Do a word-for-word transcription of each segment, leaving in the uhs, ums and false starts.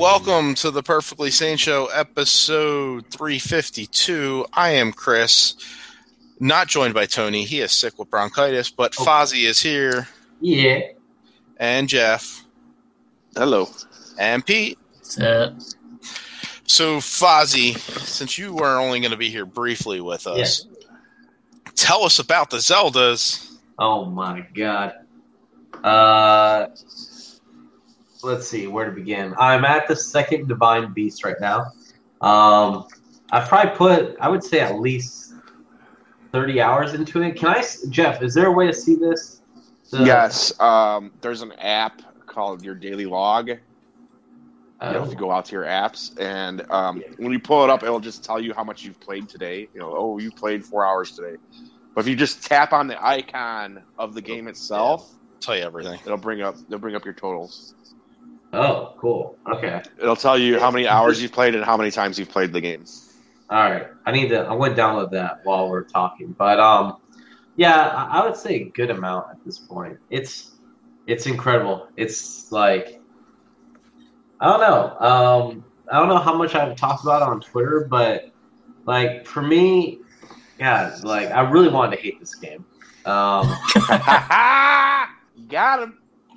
welcome to the Perfectly Sane Show, episode three fifty-two. I am Chris, not joined by Tony. He is sick with bronchitis, but okay. Fozzie is here. Yeah. And Jeff. Hello. And Pete. What's up? So, Fozzie, since you were only going to be here briefly with us, yeah. tell us about the Zeldas. Oh, my God. Uh... Let's see where to begin. I'm at the second Divine Beast right now. Um, I've probably put, I would say, at least thirty hours into it. Can I, Jeff? Is there a way to see this? The, yes. Um, there's an app called Your Daily Log. You oh. have to go out to your apps, and um, when you pull it up, it'll just tell you how much you've played today. You know, oh, you played four hours today. But if you just tap on the icon of the game itself, yeah. tell you everything. It'll bring up, it'll bring up your totals. Oh, cool. Okay. It'll tell you how many hours you've played and how many times you've played the game. All right. I need to, I'm going to download that while we're talking. But, um, yeah, I, I would say a good amount at this point. It's, it's incredible. It's like, I don't know. Um, I don't know how much I've talked about it on Twitter, but, like, for me, yeah, like, I really wanted to hate this game. Um, Got him.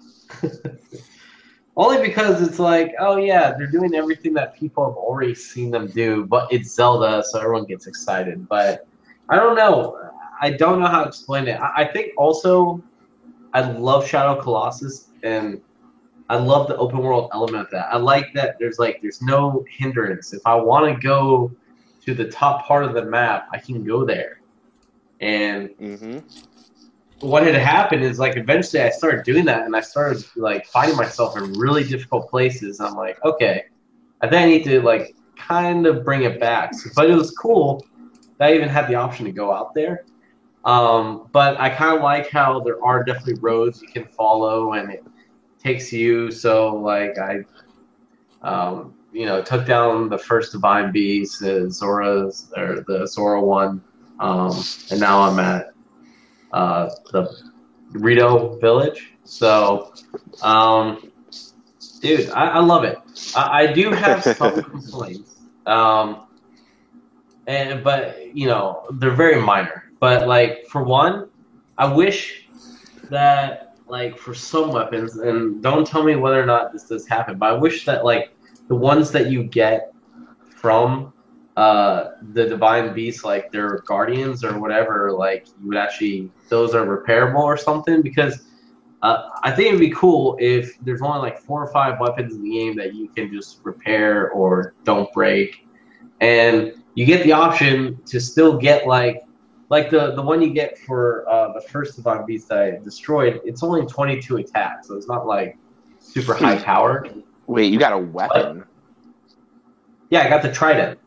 Only because it's like, oh yeah, they're doing everything that people have already seen them do, but it's Zelda, so everyone gets excited. But I don't know. I don't know how to explain it. I, I think also I love Shadow Colossus, and I love the open world element of that. I like that there's like there's no hindrance. If I want to go to the top part of the map, I can go there. And mm-hmm. what had happened is, like, eventually I started doing that, and I started, like, finding myself in really difficult places. I'm like, okay, I think I need to, like, kind of bring it back. So, but it was cool that I even had the option to go out there. Um, but I kind of like how there are definitely roads you can follow, and it takes you. So, like, I, um, you know, took down the first Divine Beast, the Zora's, or the Zora one, um, and now I'm at Uh, the Rito Village. So, um, dude, I, I love it. I, I do have some complaints, um, and but you know they're very minor. But like for one, I wish that like for some weapons, and don't tell me whether or not this does happen, but I wish that like the ones that you get from Uh, the Divine Beasts, like their guardians or whatever, like you would actually, those are repairable or something, because uh, I think it'd be cool if there's only like four or five weapons in the game that you can just repair or don't break, and you get the option to still get like, like the, the one you get for uh, the first Divine Beast that I destroyed, it's only twenty-two attack, so it's not like super high powered. Wait, you got a weapon? But, yeah, I got the Trident.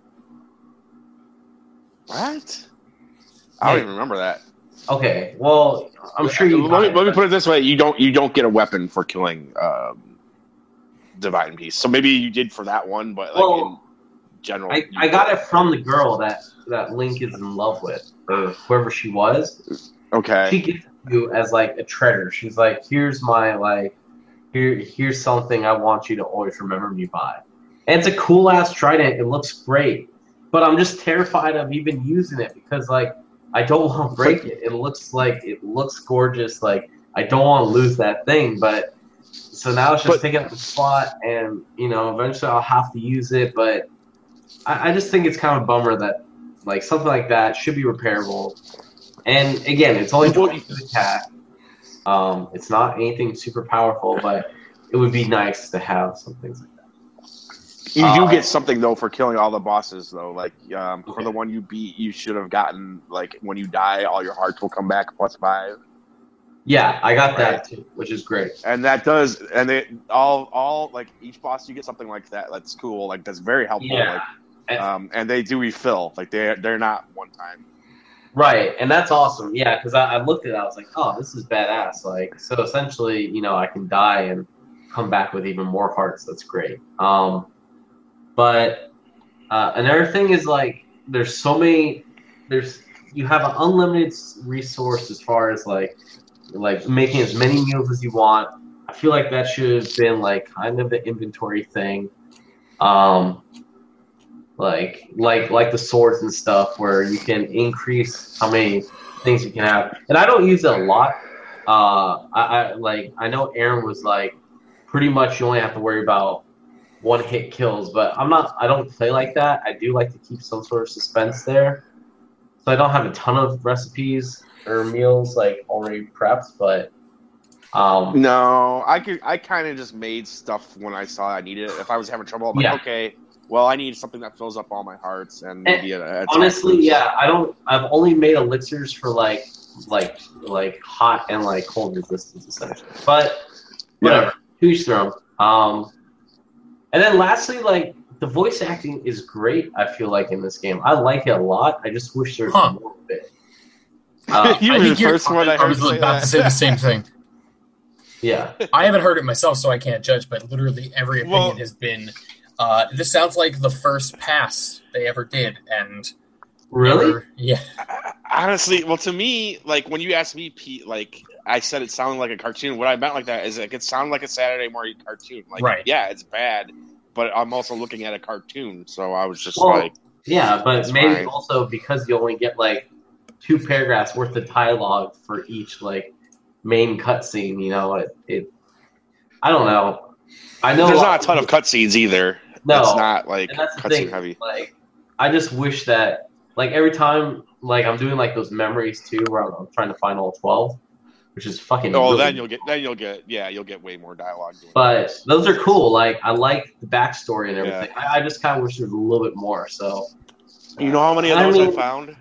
What? I don't even remember that. Okay, well, I'm sure you. Let me, let me put it this way: you don't you don't get a weapon for killing um, Divine Beast. So maybe you did for that one, but like well, in general, I, I got it from the girl that, that Link is in love with, or whoever she was. Okay. She gives you as like a treasure. She's like, here's my like, here here's something I want you to always remember me by. And it's a cool ass trident. It looks great. But I'm just terrified of even using it because, like, I don't want to break it. It looks like it looks gorgeous. Like, I don't want to lose that thing. But so now it's just but, taking up the spot, and you know, eventually I'll have to use it. But I, I just think it's kind of a bummer that like something like that should be repairable. And again, it's only twenty-two attack. Um, it's not anything super powerful, but it would be nice to have some things like that. You do uh, get something though for killing all the bosses though. Like um, okay. for the one you beat, you should have gotten like when you die, all your hearts will come back plus five. Yeah, I got right. that too, which is great. And that does, and they all all like each boss you get something like that. That's cool. Like that's very helpful. Yeah. Like, and, um, and they do refill. Like they they're not one time. Right, and that's awesome. Yeah, because I, I looked at it, I was like, oh, this is badass. Like so, essentially, you know, I can die and come back with even more hearts. That's great. Um. But uh, another thing is like there's so many there's you have an unlimited resource as far as like like making as many meals as you want. I feel like that should have been like kind of the inventory thing. Um, like like like the swords and stuff, where you can increase how many things you can have. And I don't use it a lot. Uh, I, I like I know Aaron was like, pretty much you only have to worry about one hit kills, but I'm not. I don't play like that. I do like to keep some sort of suspense there. So I don't have a ton of recipes or meals like already prepped, but um, No, I could. I kind of just made stuff when I saw I needed it. If I was having trouble, I'm like, Yeah. okay, well, I need something that fills up all my hearts and maybe a, a honestly, boost. yeah, I don't. I've only made elixirs for like like like hot and like cold resistance essentially, but whatever. To each their own. Um, and then lastly, like the voice acting is great. I feel like in this game, I like it a lot. I just wish there's Huh. more of it. Uh, You I were think the you're- first one I I heard was say about that. to say the same thing. yeah, I haven't heard it myself, so I can't judge, but literally every opinion Well- has been, uh, this sounds like the first pass they ever did, and really. never- yeah. Honestly, well, to me, like when you asked me, Pete, like I said, it sounded like a cartoon. What I meant like that is like it sounded like a Saturday morning cartoon. Like, Right. yeah, it's bad, but I'm also looking at a cartoon, so I was just Well, like, Yeah, but That's maybe fine. also because you only get like two paragraphs worth of dialogue for each like main cutscene. You know, it, it. I don't know. I know there's lot not a ton of cutscenes either. No, It's not like and that's the cutscene thing. heavy. Like, I just wish that like every time like I'm doing like those memories too, where I'm, I'm trying to find all twelve, which is fucking. Oh, really- then you'll get, then you'll get, yeah, you'll get way more dialogue. doing But that. those are cool. Like I like the backstory and Yeah. everything. I, I just kind of wish there was a little bit more. So, You know how many of I those I, mean- found?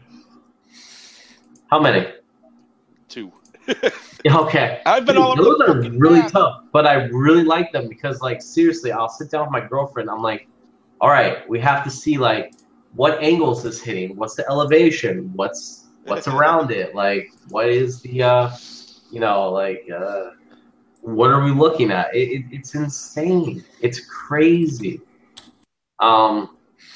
how many? Two. Yeah, okay. I've been Dude, all over those the are fucking really map. tough, but I really like them because, like, seriously, I'll sit down with my girlfriend. I'm like, all right, we have to see like what angles is hitting, what's the elevation, what's what's around it, like what is the, uh, you know, like uh, what are we looking at? It, it, it's insane. It's crazy. Um,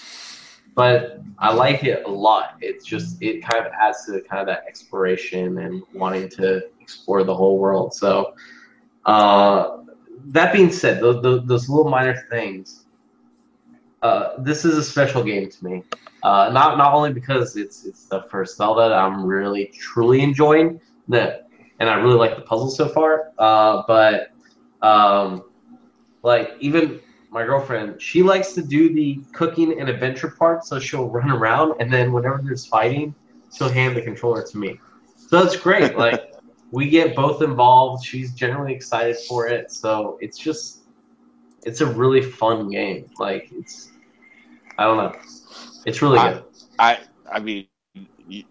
but I like it a lot. It's just it kind of adds to kind of that exploration and wanting to explore the whole world. So, uh, that being said, those, those, those little minor things, uh, this is a special game to me. Uh, not not only because it's it's the first Zelda that I'm really truly enjoying, that and I really like the puzzle so far. Uh, but um, like even my girlfriend, she likes to do the cooking and adventure part, so she'll run around, and then whenever there's fighting, she'll hand the controller to me. So that's great. Like we get both involved. She's generally excited for it, so it's just it's a really fun game. Like it's I don't know, it's really I- good. I, I mean, you,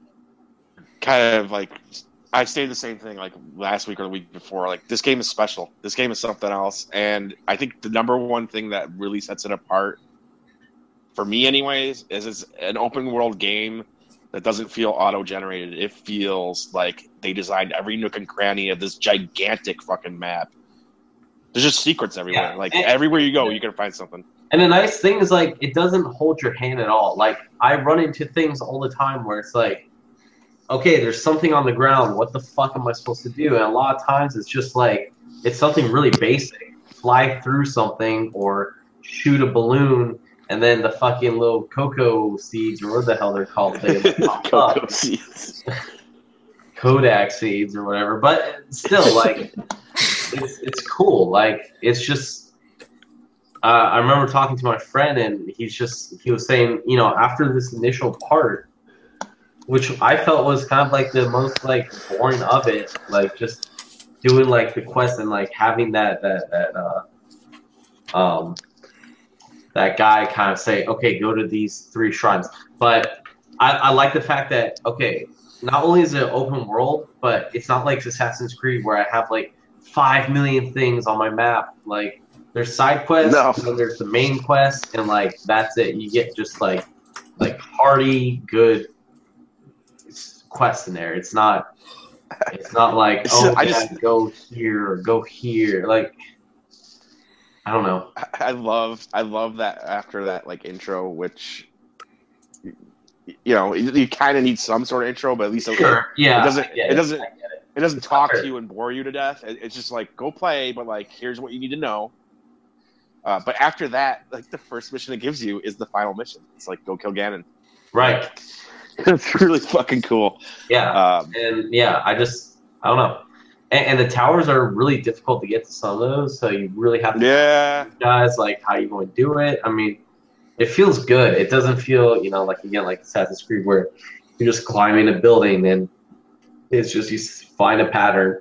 kind of like I stated the same thing like last week or the week before. Like this game is special. This game is something else, and I think the number one thing that really sets it apart, for me, anyways, is it's an open world game that doesn't feel auto generated. It feels like they designed every nook and cranny of this gigantic fucking map. There's just secrets everywhere. Yeah. Like And- everywhere you go, you can find something. And the nice thing is, like, it doesn't hold your hand at all. Like, I run into things all the time where it's like, okay, there's something on the ground. What the fuck am I supposed to do? And a lot of times it's just like, it's something really basic. Fly through something or shoot a balloon, and then the fucking little cocoa seeds, or what the hell they're called, they like, pop up. Cocoa seeds. Kodak seeds or whatever. But still, like, it's, it's cool. Like, it's just. Uh, I remember talking to my friend, and he's just he was saying, you know, after this initial part, which I felt was kind of like the most like boring of it, like just doing like the quest and like having that that that uh, um that guy kind of say, okay, go to these three shrines. But I, I like the fact that okay, not only is it an open world, but it's not like Assassin's Creed where I have like five million things on my map, like. There's side quests, No. and then there's the main quest, and like that's it. You get just like like hearty, good quests in there. It's not it's not like It's oh just- I yeah, just- go here or go here. Like I don't know. I love I love that after that like intro, which you know you, you kind of need some sort of intro, but at least Sure. Yeah. It doesn't- I get it doesn't- I get it. it doesn't talk Sure. to you and bore you to death. It, it's just like go play, but like here's what you need to know. Uh, but after that, like the first mission it gives you is the final mission. It's like go kill Ganon. Right. It's really fucking cool. Yeah. Um, and yeah, I just I don't know. And, and the towers are really difficult to get to some of those, so you really have to yeah. guys like how you going to do it. I mean, it feels good. It doesn't feel, you know, like again like Assassin's Creed where you're just climbing a building and it's just you find a pattern.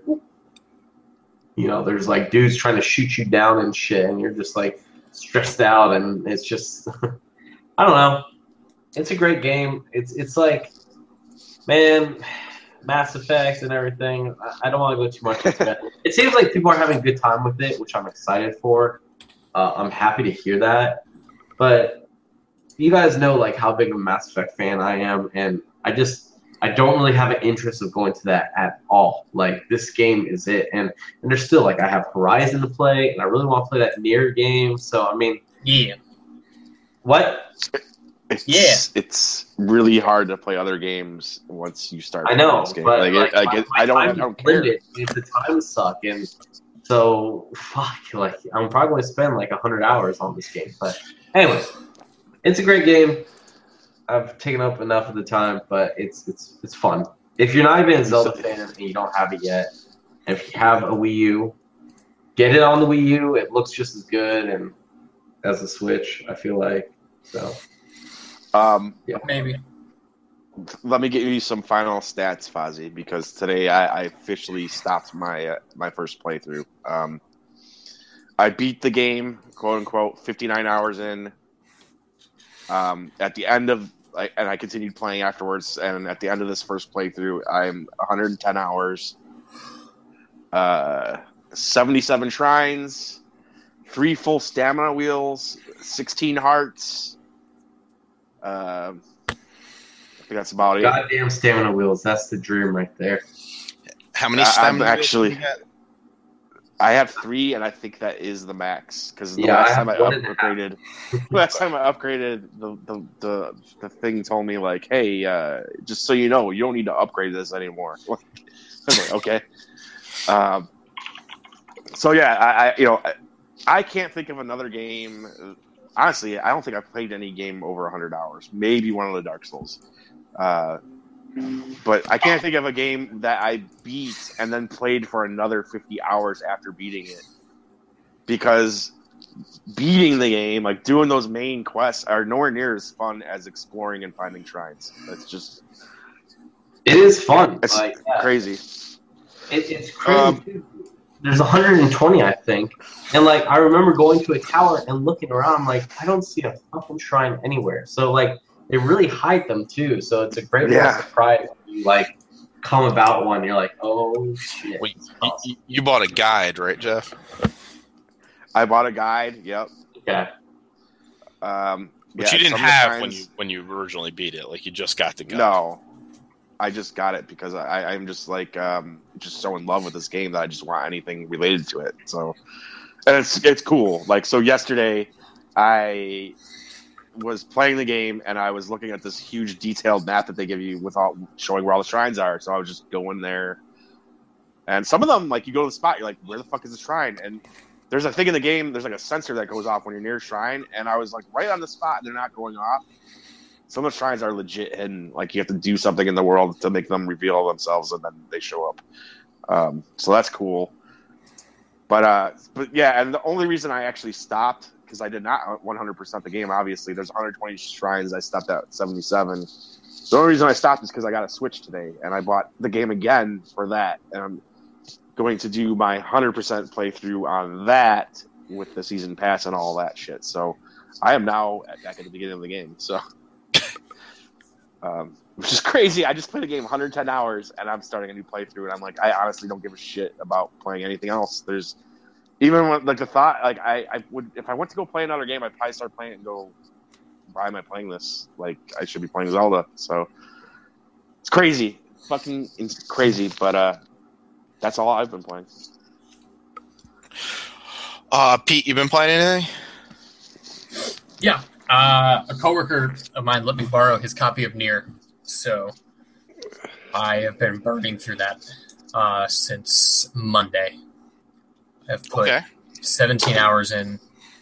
You know, there's like dudes trying to shoot you down and shit, and you're just like stressed out, and it's just I don't know. It's a great game. It's it's like, man, Mass Effect and everything. I, I don't want to go too much into that. It seems like people are having a good time with it, which I'm excited for. Uh, I'm happy to hear that. But you guys know like how big of a Mass Effect fan I am, and I just I don't really have an interest of going to that at all. Like this game is it, and and there's still like I have Horizon to play, and I really want to play that Nier game. So I mean, Yeah. what? It's, Yeah. it's really hard to play other games once you start. I know, this game. but like, like, it, like my, it, my I don't, I time don't is care. limited. It's the time suck, and so fuck. Like I'm probably going to spend like a hundred hours on this game. But anyway, it's a great game. I've taken up enough of the time, but it's it's it's fun. If you're not even a Zelda fan and you don't have it yet, and if you have a Wii U, get it on the Wii U. It looks just as good and as the Switch. I feel like so. Um, Yeah. Maybe. let me give you some final stats, Fozzie, because today I, I officially stopped my uh, my first playthrough. Um, I beat the game, quote unquote, fifty-nine hours in. Um, at the end of, like, and I continued playing afterwards. And at the end of this first playthrough, I'm one hundred ten hours, uh, seventy-seven shrines, three full stamina wheels, sixteen hearts. Uh, I think that's about it. Goddamn stamina wheels. That's the dream right there. How many I- I'm stamina wheels actually- do you got? I have three, and I think that is the max. Because the Yeah, I last have time I one and a half. upgraded, last time I upgraded, the, the the the thing told me like, "Hey, uh, just so you know, you don't need to upgrade this anymore." I was like, "Okay." Um, so yeah, I, I you know I, I can't think of another game. Honestly, I don't think I've played any game over one hundred hours. Maybe one of the Dark Souls. Uh, But I can't think of a game that I beat and then played for another fifty hours after beating it. Because beating the game, like doing those main quests, are nowhere near as fun as exploring and finding shrines. It's just... It is fun. It's like, yeah. crazy. It, it's crazy. Um, too. There's one hundred twenty, I think. And, like, I remember going to a tower and looking around. I'm like, I don't see a fucking shrine anywhere. So, like, they really hide them, too. So it's a great Yeah. surprise when you, like, come about one. You're like, oh, shit. Wait, It's you, awesome. you- you bought a guide, right, Jeff? I bought a guide, yep. Yeah. Um, Which yeah, you didn't some of the have when shrines- you when you originally beat it. Like you just got the guide. No. I just got it because I, I'm just like um, just so in love with this game that I just want anything related to it. So, and it's it's cool. Like so, yesterday I was playing the game and I was looking at this huge detailed map that they give you with all showing where all the shrines are. So I was just going there, and some of them, like you go to the spot, you're like, where the fuck is the shrine? And there's a thing in the game. There's like a sensor that goes off when you're near a shrine, and I was like right on the spot. They're not going off. Some of the shrines are legit hidden. Like you have to do something in the world to make them reveal themselves, and then they show up. Um, so that's cool. But uh, but yeah, and the only reason I actually stopped because I did not one hundred percent the game. Obviously, there's one hundred twenty shrines. I stopped at seventy-seven. The only reason I stopped is because I got a Switch today, and I bought the game again for that. And I'm going to do my one hundred percent playthrough on that with the season pass and all that shit. So I am now at, back at the beginning of the game. So. Um, which is crazy. I just played a game one hundred ten hours, and I'm starting a new playthrough, and I'm like, I honestly don't give a shit about playing anything else. There's even when, like the thought, like I, I would if I went to go play another game, I'd probably start playing it and go, why am I playing this? Like I should be playing Zelda. So it's crazy, fucking it's crazy. But uh, that's all I've been playing. Uh, Pete, you been playing anything? Yeah. Uh, a coworker of mine let me borrow his copy of Nier, so I have been burning through that uh, since Monday. I've put Okay. seventeen hours in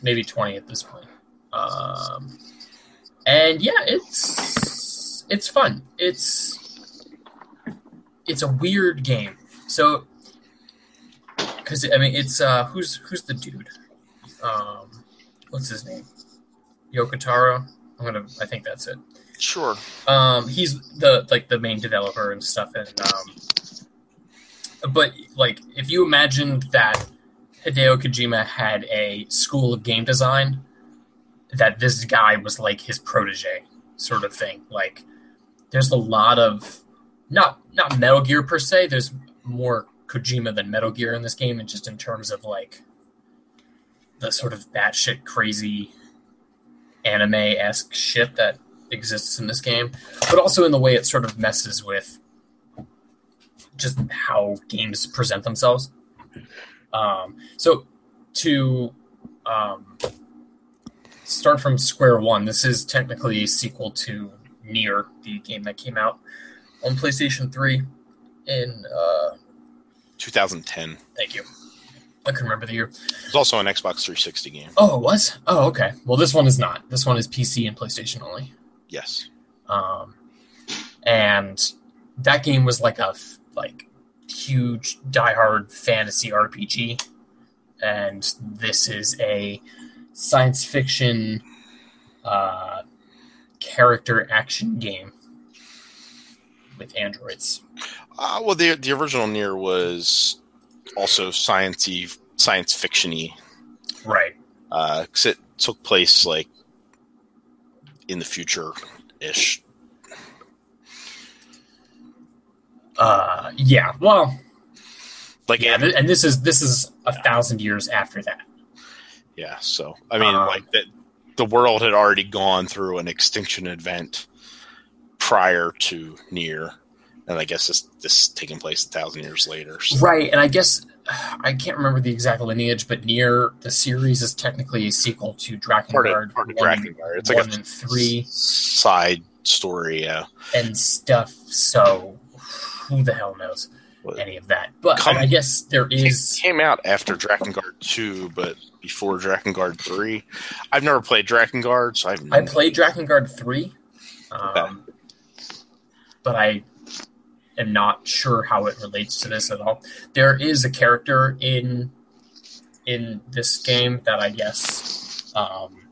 maybe twenty at this point. Um, and yeah, it's it's fun. It's it's a weird game. So, because I mean, it's uh, who's who's the dude? Um, what's his name? Yokotaro. I'm gonna. I think that's it. Sure. Um, he's the like the main developer and stuff, and um, but like if you imagined that Hideo Kojima had a school of game design, that this guy was like his protege, sort of thing. Like, there's a lot of not not Metal Gear per se. There's more Kojima than Metal Gear in this game, and just in terms of like the sort of batshit crazy anime-esque shit that exists in this game, but also in the way it sort of messes with just how games present themselves. Um, so to um, start from square one, this is technically a sequel to Nier, the game that came out on PlayStation three in uh, twenty ten. Thank you. I couldn't remember the year. It was also an Xbox three sixty game. Oh, it was? Oh, okay. Well, this one is not. This one is P C and PlayStation only. Yes. Um, and that game was like a like huge diehard fantasy R P G, and this is a science fiction uh, character action game with androids. Uh, well, the the original Nier was also sciencey, science fiction-y, right? Because uh, it took place like in the future ish. Uh, yeah. Well, like yeah, th- and this is this is a thousand years after that. Yeah. So I mean, um, like that, the world had already gone through an extinction event prior to Nier, and I guess this this is taking place a thousand years later. So. Right, and I guess I can't remember the exact lineage, but Nier the series is technically a sequel to Drakengard. Part of, part of Drakengard. It's like a and three side story, yeah, and stuff. So who the hell knows what? any of that? But Come, I guess there is it came out after Drakengard two, but before Drakengard three. I've never played Drakengard, so I've I played Drakengard three, um, okay. but I am not sure how it relates to this at all. There is a character in in this game that I guess um,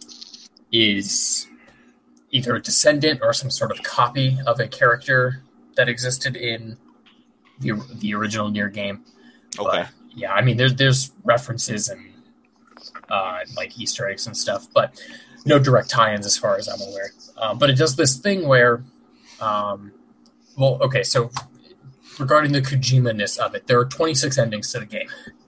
is either a descendant or some sort of copy of a character that existed in the the original Nier game. Okay. But, yeah, I mean, there's there's references and uh, like Easter eggs and stuff, but no direct tie-ins as far as I'm aware. Um, but it does this thing where, um, well, okay, so regarding the Kojima-ness of it, there are twenty-six endings to the game.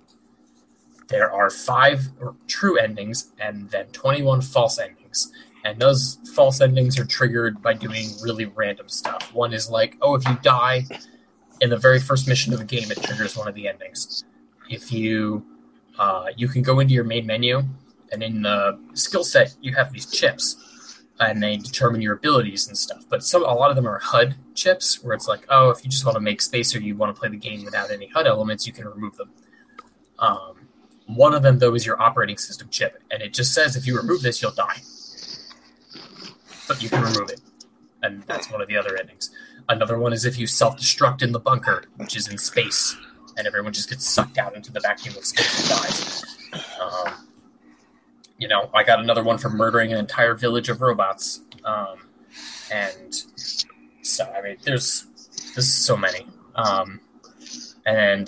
There are five true endings and then twenty-one false endings. And those false endings are triggered by doing really random stuff. One is like, oh, if you die in the very first mission of the game, it triggers one of the endings. If you, uh, you can go into your main menu, and in the skill set, you have these chips, and they determine your abilities and stuff. But some, a lot of them are H U D chips, where it's like, oh, if you just want to make space or you want to play the game without any H U D elements, you can remove them. Um, one of them, though, is your operating system chip, and it just says if you remove this, you'll die. But you can remove it, and that's one of the other endings. Another one is if you self-destruct in the bunker, which is in space, and everyone just gets sucked out into the vacuum of space and dies. Um, you know, I got another one for murdering an entire village of robots. Um, and so, I mean, there's there's so many. Um, and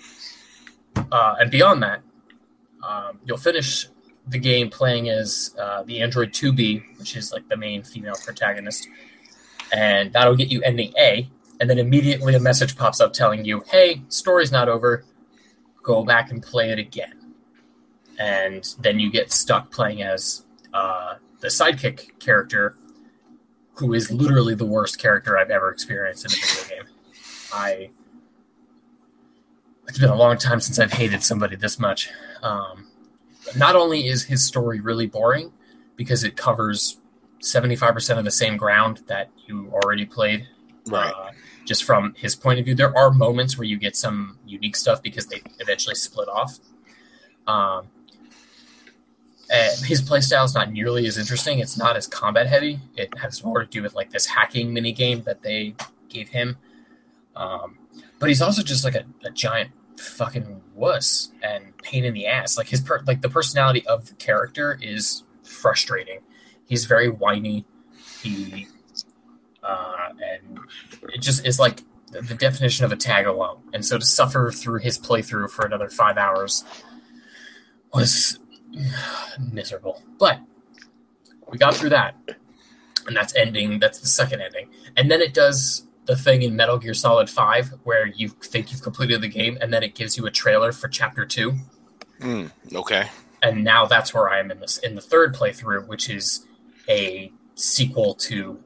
uh, and beyond that, um, you'll finish the game playing as uh, the android two B, which is like the main female protagonist, and that'll get you ending A, and then immediately a message pops up telling you, hey, story's not over, go back and play it again. And then you get stuck playing as uh, the sidekick character, who is literally the worst character I've ever experienced in a video game. I It's been a long time since I've hated somebody this much. Um, Not only is his story really boring, because it covers seventy-five percent of the same ground that you already played, right? Uh, just from his point of view. There are moments where you get some unique stuff because they eventually split off. Um, Uh, his playstyle is not nearly as interesting. It's not as combat heavy. It has more to do with like this hacking mini game that they gave him. Um, but he's also just like a, a giant fucking wuss and pain in the ass. Like his per- like the personality of the character is frustrating. He's very whiny. He uh, and it just is like the, the definition of a tag along. And so to suffer through his playthrough for another five hours was miserable. But we got through that, and that's ending. That's the second ending, and then it does the thing in Metal Gear Solid five where you think you've completed the game, and then it gives you a trailer for Chapter Two. Mm, okay. And now that's where I am in this in the third playthrough, which is a sequel to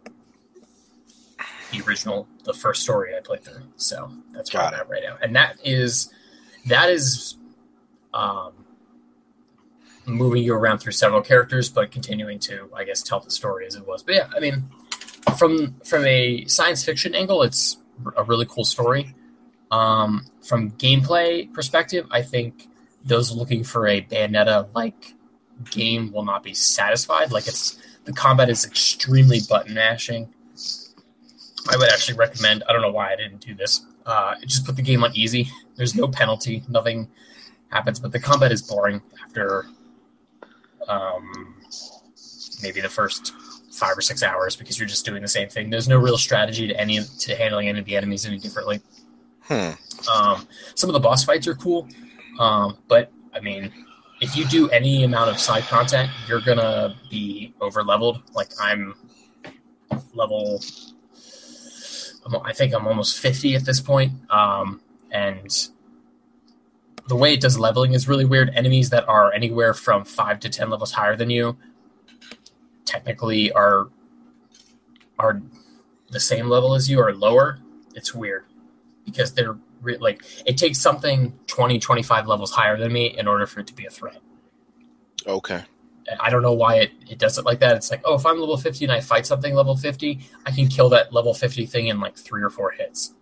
the original, the first story I played through. So that's where Got I'm it. at right now, and that is that is. Um, moving you around through several characters, but continuing to, I guess, tell the story as it was. But yeah, I mean, from from a science fiction angle, it's a really cool story. Um, from gameplay perspective, I think those looking for a Bayonetta-like game will not be satisfied. Like it's the combat is extremely button mashing. I would actually recommend. I don't know why I didn't do this. Uh, just put the game on easy. There's no penalty. Nothing happens, but the combat is boring after. Um, maybe the first five or six hours because you're just doing the same thing. There's no real strategy to any to handling any of the enemies any differently. Hmm. Um, some of the boss fights are cool, um, but I mean, if you do any amount of side content, you're gonna be over leveled. Like I'm level, I'm, I think I'm almost fifty at this point, um, and. The way it does leveling is really weird. Enemies that are anywhere from five to ten levels higher than you technically are are the same level as you or lower. It's weird because they're re- like it takes something twenty, twenty-five levels higher than me in order for it to be a threat. Okay. I don't know why it, it does it like that. It's like, oh, if I'm level fifty and I fight something level fifty, I can kill that level fifty thing in like three or four hits.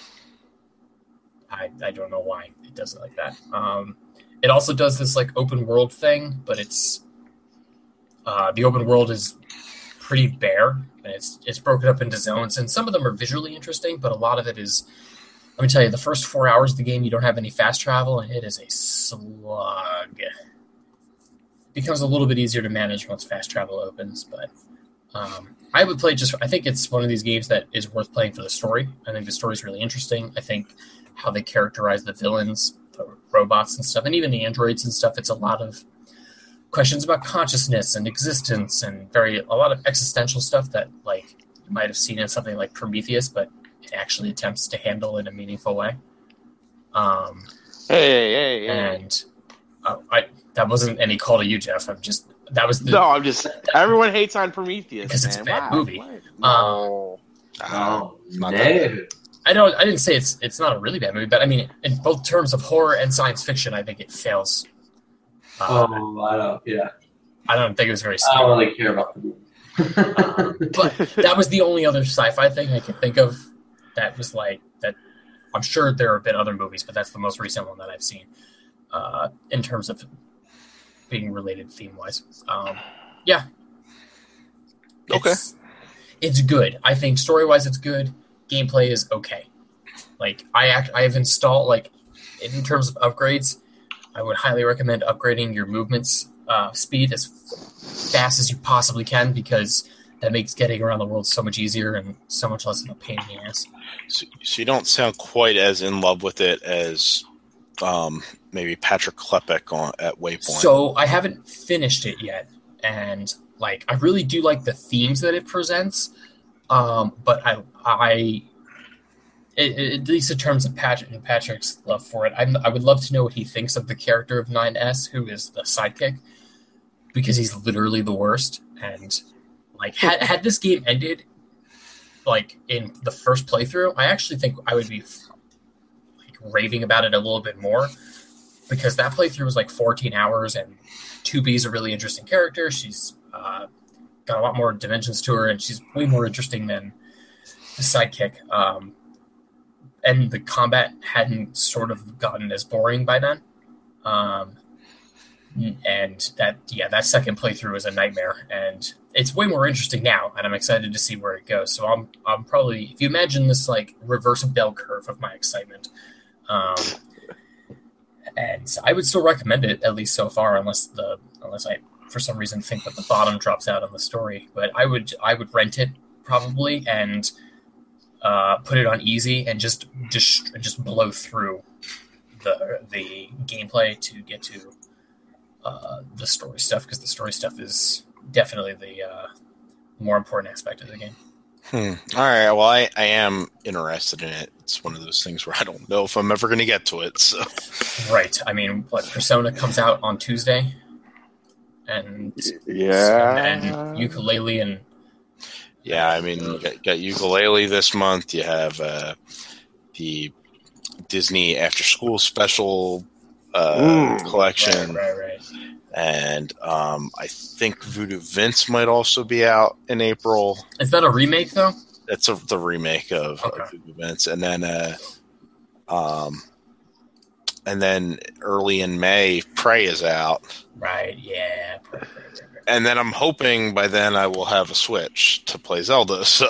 I, I don't know why it does it like that. Um, it also does this like open world thing, but it's uh, the open world is pretty bare, and it's it's broken up into zones, and some of them are visually interesting, but a lot of it is. Let me tell you, the first four hours of the game, you don't have any fast travel, and it is a slug. It becomes a little bit easier to manage once fast travel opens, but um, I would play just. I think it's one of these games that is worth playing for the story. I think the story is really interesting. I think. How they characterize the villains, the robots and stuff, and even the androids and stuff. It's a lot of questions about consciousness and existence and very a lot of existential stuff that like you might have seen in something like Prometheus, but it actually attempts to handle in a meaningful way. Um, Hey, hey, hey. and uh, I that wasn't any call to you, Jeff. I'm just that was the, No, I'm just. Everyone hates on Prometheus Because it's man. a bad Why? movie. Why? Um, No. Oh, it's not no. I don't. I didn't say it's it's not a really bad movie, but I mean, in both terms of horror and science fiction, I think it fails. Uh, Oh, I don't. Yeah, I don't think it was very. I Scary. don't really care about the movie. Um, but that was the only other sci-fi thing I could think of that was like that. I'm sure there have been other movies, but that's the most recent one that I've seen uh, in terms of being related theme-wise. Um, yeah. Okay. It's, it's good. I think story-wise, it's good. Gameplay is okay. Like I act, I have installed like in terms of upgrades, I would highly recommend upgrading your movements uh, speed as fast as you possibly can because that makes getting around the world so much easier and so much less of a pain in the ass. So, so you don't sound quite as in love with it as um, maybe Patrick Klepek on at Waypoint. So I haven't finished it yet, and like I really do like the themes that it presents. Um, but I, I, it, it, at least in terms of Patrick and Patrick's love for it, I'm, I would love to know what he thinks of the character of nine S, who is the sidekick, because he's literally the worst. And like, had had this game ended, like in the first playthrough, I actually think I would be like raving about it a little bit more, because that playthrough was like fourteen hours, and two B is a really interesting character. She's uh, got a lot more dimensions to her, and she's way more interesting than the sidekick. Um, and the combat hadn't sort of gotten as boring by then. Um, and that yeah, that second playthrough was a nightmare, and it's way more interesting now, and I'm excited to see where it goes. So I'm I'm probably, if you imagine this like reverse bell curve of my excitement, um, and I would still recommend it, at least so far, unless the unless I for some reason think that the bottom drops out on the story. But I would I would rent it probably and uh, put it on easy and just just just blow through the the gameplay to get to uh, the story stuff, because the story stuff is definitely the uh, more important aspect of the game. Hmm. All right. Well, I, I am interested in it. It's one of those things where I don't know if I'm ever going to get to it. So, right. I mean, what, Persona comes out on Tuesday, and Yeah. and Ukulele and yeah, I mean, you got, got Ukulele this month. You have uh, the Disney After School Special uh, Mm. collection, right, right, right. and um, I think Voodoo Vince might also be out in April. Is that a remake though? That's a, the remake of, Okay. of Voodoo Vince, and then uh, um, and then early in May, Prey is out. Right. Yeah. Right, right, right, right. And then I'm hoping by then I will have a Switch to play Zelda. So,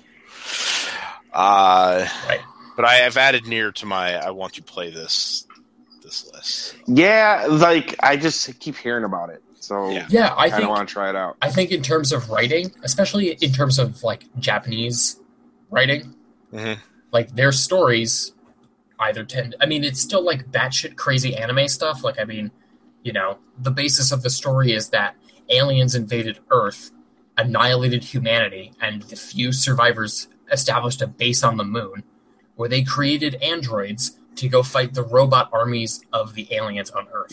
uh, Right. but I have added Nier to my I want to play this this list. Yeah, like I just keep hearing about it, so Yeah. Yeah, I I kind think of want to try it out. I think in terms of writing, especially in terms of like Japanese writing, Mhm. like their stories either tend. I mean, it's still like batshit crazy anime stuff. Like, I mean, you know, the basis of the story is that aliens invaded Earth, annihilated humanity, and the few survivors established a base on the moon, where they created androids to go fight the robot armies of the aliens on Earth.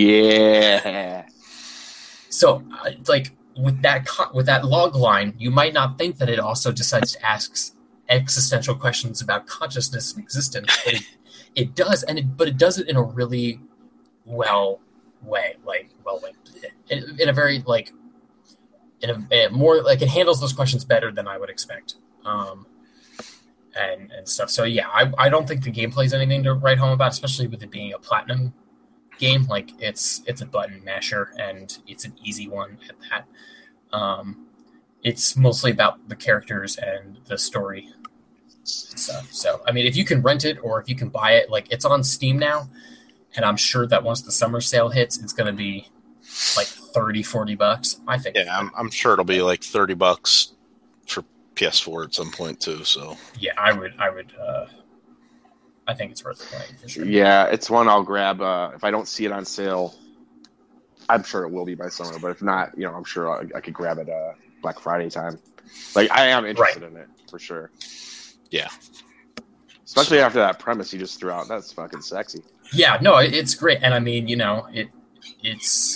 Yeah, So, uh, like with that co- with that log line, you might not think that it also decides to ask existential questions about consciousness and existence, but it, it does, and it, but it does it in a really well way, like well way, in, in a very like in a, a more like it handles those questions better than I would expect, um, and and stuff. So yeah, I I don't think the gameplay is anything to write home about, especially with it being a platinum game. Like it's it's a button masher, and it's an easy one at that. Um, it's mostly about the characters and the story and stuff. So I mean, if you can rent it or if you can buy it, like it's on Steam now, and I'm sure that once the summer sale hits, it's going to be like thirty, forty bucks. I think. Yeah, I'm, I'm sure it'll be like thirty bucks for P S four at some point too. So Yeah, I would. I would. Uh, I think it's worth playing for sure. yeah, it's one I'll grab. Uh, if I don't see it on sale, I'm sure it will be by summer. But if not, you know, I'm sure I, I could grab it uh, Black Friday time. Like I am interested in it for sure. yeah, Especially after that premise you just threw out. That's fucking sexy. Yeah, no, it, it's great, and I mean, you know, it it's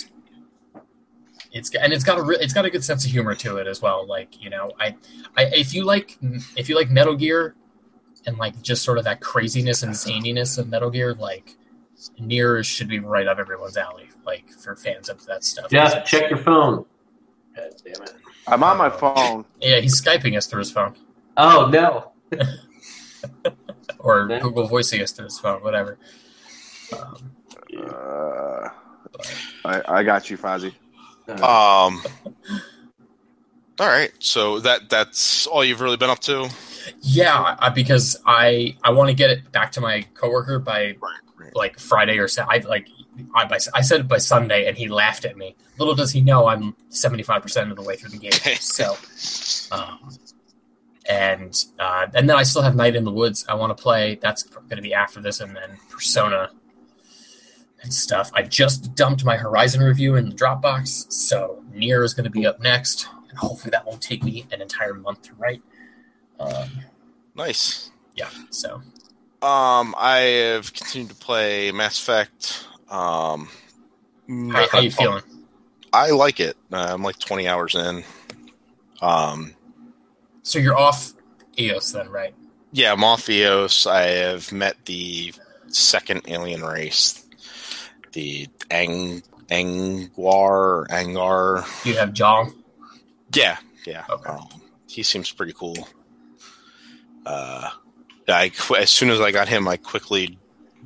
it's and it's got a re- it's got a good sense of humor to it as well. Like, you know, I, I if you like if you like Metal Gear and like just sort of that craziness and zaniness of Metal Gear, like Nier should be right up everyone's alley. Like for fans of that stuff. Jeff, check your phone. God damn it. I'm on my phone. Yeah, he's Skyping us through his phone Oh, no. or Yeah. Google voicing us through his phone, whatever. Um, Uh, I, I got you, Fozzie. Um. All right, so that that's all you've really been up to. yeah, I, because I I want to get it back to my coworker by Right. like Friday or Sa- I like I, by, I said it by Sunday, and he laughed at me. Little does he know I'm seventy-five percent of the way through the game. So, um, and uh, and then I still have Night in the Woods I want to play. That's going to be after this, and then Persona and stuff. I just dumped my Horizon review in the Dropbox, so Nier is going to be up next, and hopefully that won't take me an entire month to write. Um, Nice. yeah, so Um, I have continued to play Mass Effect. Um, how, how you feeling? I like it. Uh, I'm like twenty hours in. Um, So you're off E O S then, right? yeah, I'm off Eos. I have met the second alien race, the Ang Angwar or Angar. You have Jong. Yeah, yeah. Okay. Um, he seems pretty cool. Uh, I, as soon as I got him, I quickly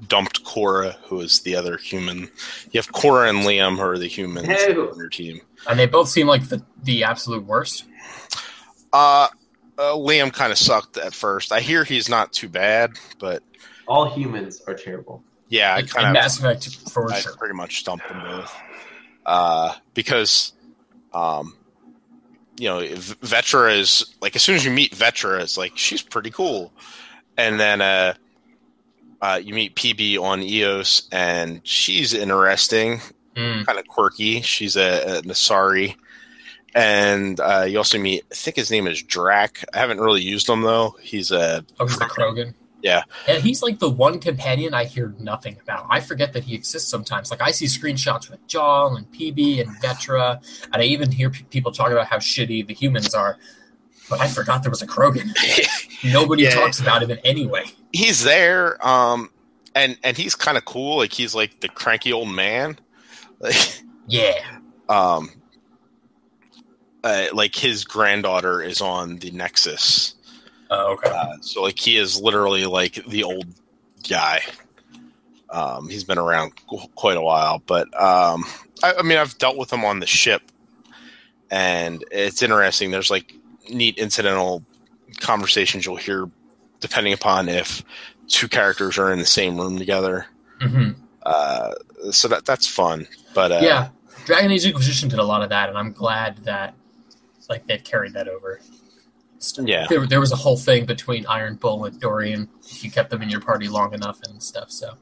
dumped Cora, who is the other human. You have Cora and Liam, who are the humans Ew. on your team. And they both seem like the, the absolute worst. Uh, uh Liam kind of sucked at first. I hear he's not too bad, but All humans are terrible. yeah, I In kind of Mass Effect, for I sure. pretty much dumped them both. Uh, because, um, you know, V- Vetra is like, as soon as you meet Vetra, it's like she's pretty cool, and then uh, uh, you meet P B on Eos, and she's interesting, Mm. kind of quirky. She's a, a Nasari, and uh, you also meet, I think his name is Drac. I haven't really used him though. He's a Oh, he's the Krogan. Yeah. And he's like the one companion I hear nothing about. I forget that he exists sometimes. Like, I see screenshots with Jaal and P B and Vetra, and I even hear p- people talk about how shitty the humans are. But I forgot there was a Krogan. Nobody Yeah. talks about him in any way. he's there, um, and and he's kind of cool. Like he's like the cranky old man. Like, Yeah. um, uh, like his granddaughter is on the Nexus, Oh, okay. uh, so like he is literally like the old guy. Um, he's been around qu- quite a while, but um, I, I mean, I've dealt with him on the ship, and it's interesting. There's like neat incidental conversations you'll hear depending upon if two characters are in the same room together. hmm Uh, so that that's fun. But uh, Yeah. Dragon Age Inquisition did a lot of that, and I'm glad that like they've carried that over. yeah, There, there was a whole thing between Iron Bull and Dorian if you kept them in your party long enough and stuff. So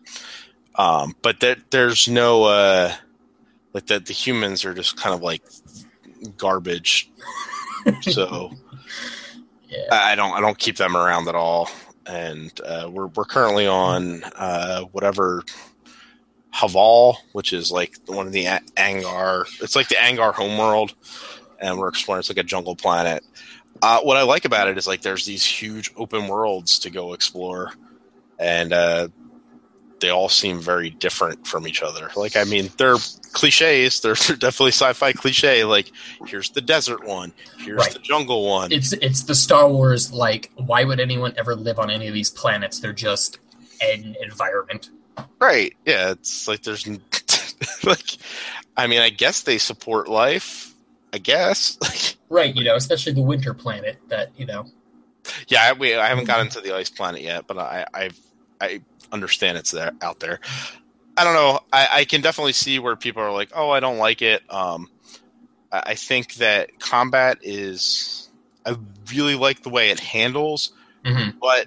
um, but there, there's no uh, like the the humans are just kind of like garbage. So yeah. I don't I don't keep them around at all. And uh, we're we're currently on uh, whatever Haval, which is like one of the A- Angar. It's like the Angar homeworld, and we're exploring. It's like a jungle planet. Uh, what I like about it is like there's these huge open worlds to go explore, and uh, they all seem very different from each other. Like, I mean, they're cliches. They're, they're definitely sci-fi cliche. Like, here's the desert one. Here's Right. the jungle one. It's it's the Star Wars, like, why would anyone ever live on any of these planets? They're just an environment. Right. Yeah. It's like there's like, I mean, I guess they support life. I guess. Right, you know, especially the winter planet that, you know. yeah. I, we, I haven't gotten to the ice planet yet, but I, I, I understand it's there out there. I don't know. I, I can definitely see where people are like, oh, I don't like it. Um, I, I think that combat is. I really like the way it handles, Mm-hmm. but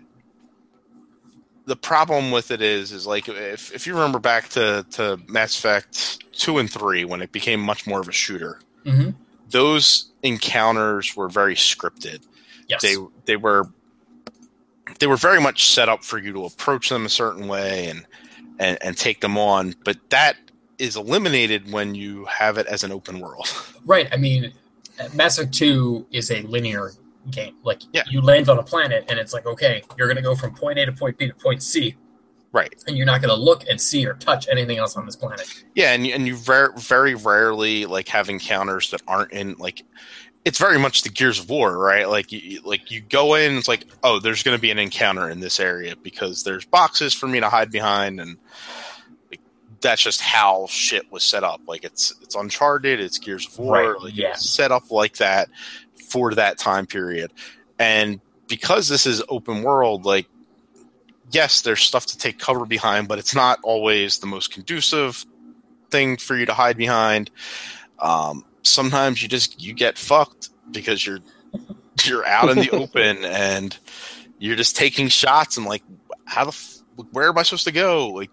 the problem with it is, is like if if you remember back to, to Mass Effect two and three when it became much more of a shooter, Mm-hmm. those encounters were very scripted. Yes. They they were they were very much set up for you to approach them a certain way and and, and take them on, but that is eliminated when you have it as an open world. Right, I mean, Mass Effect two is a linear game. Like, Yeah. you land on a planet, and it's like, okay, you're going to go from point A to point B to point C, Right. and you're not going to look and see or touch anything else on this planet. Yeah, and you- and you very very rarely like have encounters that aren't in like it's very much the Gears of War, right? Like you you- like you go in, it's like, oh, there's going to be an encounter in this area because there's boxes for me to hide behind, and like, that's just how shit was set up. Like it's it's Uncharted, it's Gears of War, Right, like yeah. it's set up like that for that time period, and because this is open world, like. Yes, there's stuff to take cover behind, but it's not always the most conducive thing for you to hide behind. Um, sometimes you just you get fucked because you're you're out in the open and you're just taking shots and like how the f- where am I supposed to go? Like,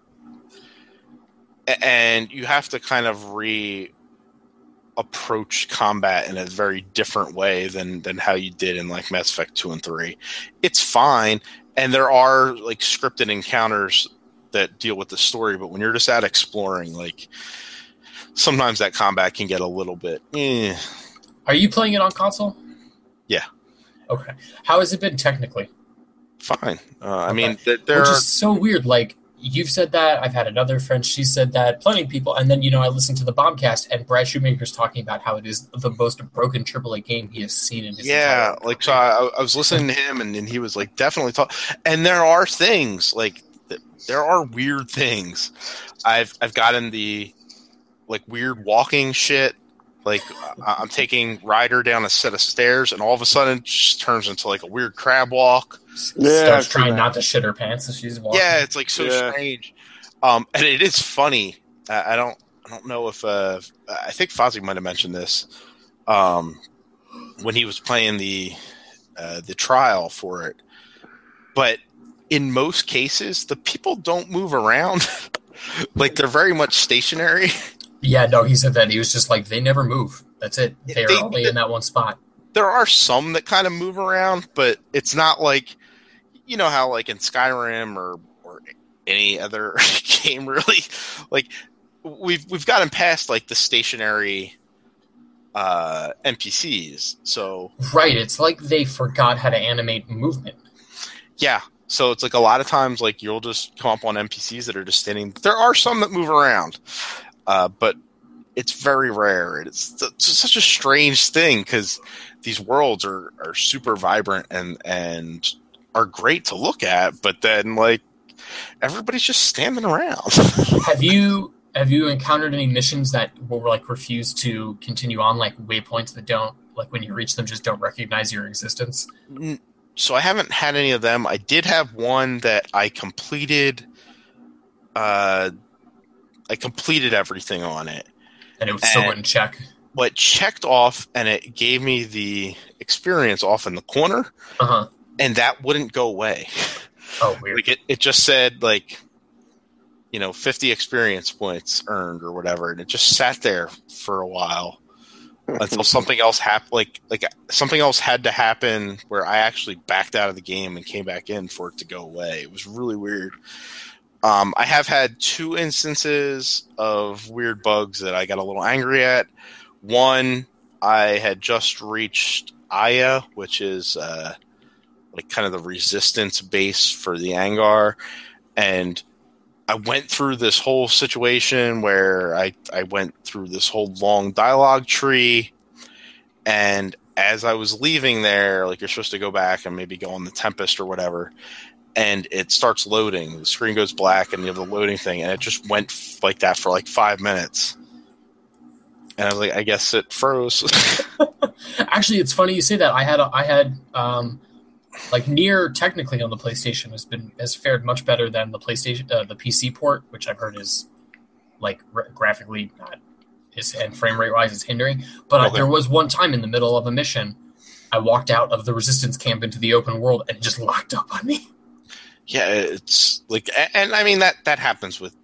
a- and you have to kind of re approach combat in a very different way than than how you did in like Mass Effect two and three. It's fine. And there are like scripted encounters that deal with the story, but when you're just out exploring, like sometimes that combat can get a little bit. Eh. Are you playing it on console? Yeah. Okay. How has it been technically? Fine. Uh, I Okay. mean, th- there Which are. is so weird. Like, you've said that. I've had another friend. She said that. Plenty of people. And then, you know, I listened to the Bombcast, and Brad Shoemaker's talking about how it is the most broken triple A game he has seen in his Yeah, entire like so I, I was listening to him, and, and he was like definitely talk. And there are things like th- there are weird things. I've I've gotten the like weird walking shit. Like I- I'm taking Ryder down a set of stairs, and all of a sudden, it just turns into like a weird crab walk. Yeah, Starts I've trying seen not that. to shit her pants as she's walking. Yeah, it's like so Yeah. strange. Um, and it is funny. I, I don't I don't know if uh, I think Fozzie might have mentioned this um, when he was playing the uh, the trial for it. But in most cases, the people don't move around. Like they're very much stationary. Yeah, no, he said that. He was just like, they never move. That's it. They're They- only in that one spot. There are some that kind of move around, but it's not like, you know how like in Skyrim or or any other game really, like we've we've gotten past like the stationary uh, N P Cs. So Right, it's like they forgot how to animate movement. yeah, so it's like a lot of times like you'll just come up on N P Cs that are just standing. There are some that move around, uh, but it's very rare. It's, it's such a strange thing because these worlds are, are super vibrant and and are great to look at, but then like everybody's just standing around. Have you have you encountered any missions that will like refuse to continue on, like waypoints that don't, like when you reach them, just don't recognize your existence? So I haven't had any of them. I did have one that I completed. Uh, I completed everything on it. And it still And- wouldn't check. Well, it checked off, and it gave me the experience off in the corner, Uh huh. and that wouldn't go away. Oh, weird. Like it, it just said like, you know, fifty experience points earned or whatever, and it just sat there for a while until something else happened. Like like something else had to happen where I actually backed out of the game and came back in for it to go away. It was really weird. Um, I have had two instances of weird bugs that I got a little angry at. One, I had just reached Aya, which is uh, like kind of the resistance base for the Angar, and I went through this whole situation where I, I went through this whole long dialogue tree, and as I was leaving there, like you're supposed to go back and maybe go on the Tempest or whatever, and it starts loading. The screen goes black, and you have the loading thing, and it just went f- like that for like five minutes. And I was like, I guess it froze. Actually, it's funny you say that. I had a, I had um, like Nier technically on the PlayStation has been has fared much better than the PlayStation uh, the P C port, which I've heard is like r- graphically not is and frame rate wise is hindering. But I, Okay. there was one time in the middle of a mission, I walked out of the Resistance camp into the open world and it just locked up on me. Yeah, it's like, and, and I mean that that happens with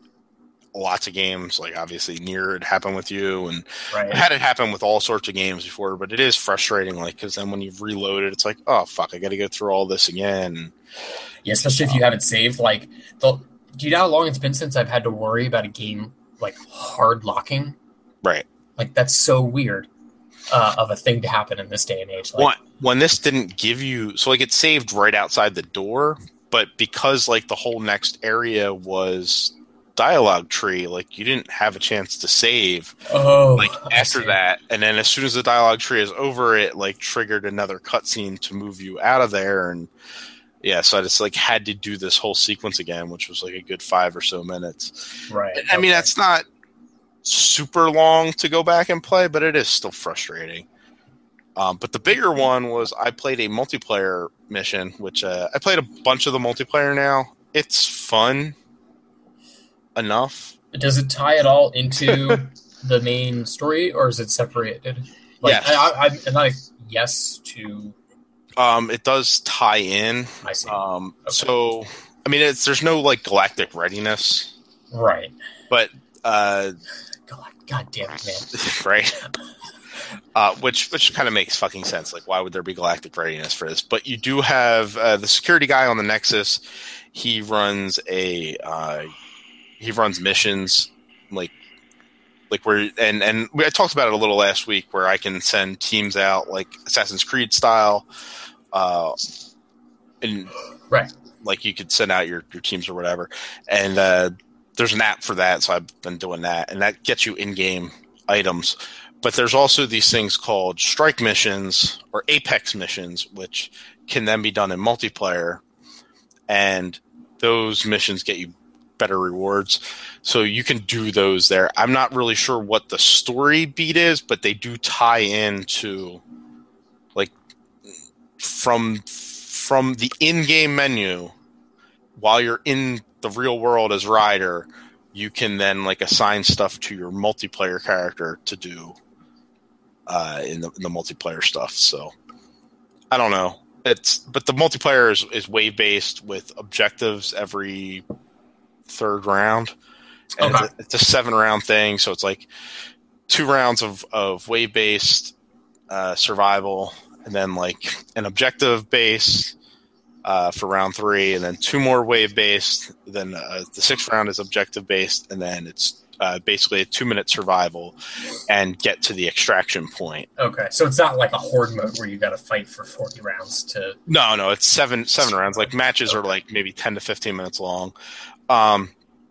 lots of games. Like obviously, Nier it happened with you, and Right. I've had it happen with all sorts of games before. But it is frustrating, like because then when you've reloaded, it's like, oh fuck, I got to go through all this again. Yeah, especially if you haven't saved. Like, the, do you know how long it's been since I've had to worry about a game like hard locking? Right. Like that's so weird uh, of a thing to happen in this day and age. Like, When when this didn't give you, so like it saved right outside the door, but because like the whole next area was dialogue tree, like you didn't have a chance to save. oh, Like I after see. that, and then as soon as the dialogue tree is over, it like triggered another cutscene to move you out of there, and yeah, so I just like had to do this whole sequence again, which was like a good five or so minutes. Right. I mean, okay. that's not super long to go back and play, but it is still frustrating. Um, but the bigger one was I played a multiplayer mission, which uh, I played a bunch of the multiplayer now. It's fun enough. Does it tie it all into the main story, or is it separated? Like, Yes. I, I, I'm not a yes to. Um, it does tie in. I see. Um, Okay. So, I mean, it's there's no like galactic readiness, right. but uh, God, God damn it, man. right? Uh, which which kind of makes fucking sense. Like, why would there be galactic readiness for this? But you do have uh, the security guy on the Nexus. He runs a uh, he runs missions like like where and and we, I talked about it a little last week where I can send teams out like Assassin's Creed style, uh, and Right. like you could send out your your teams or whatever. And uh, there's an app for that, so I've been doing that, and that gets you in-game items. But there's also these things called strike missions or apex missions, which can then be done in multiplayer. And those missions get you better rewards. So you can do those there. I'm not really sure what the story beat is, but they do tie into like from from the in-game menu while you're in the real world as Ryder, you can then like assign stuff to your multiplayer character to do uh, in, the, in the multiplayer stuff. So I don't know. It's but the multiplayer is, is wave based with objectives every third round. And Okay. it's, a, it's a seven round thing, so it's like two rounds of, of wave based uh, survival, and then like an objective base uh, for round three, and then two more wave based. Then uh, the sixth round is objective based, and then it's uh, basically a two minute survival and get to the extraction point. Okay, so it's not like a horde mode where you got to fight for forty rounds to. No, no, it's seven seven rounds. Like matches are like maybe ten to fifteen minutes long. Um,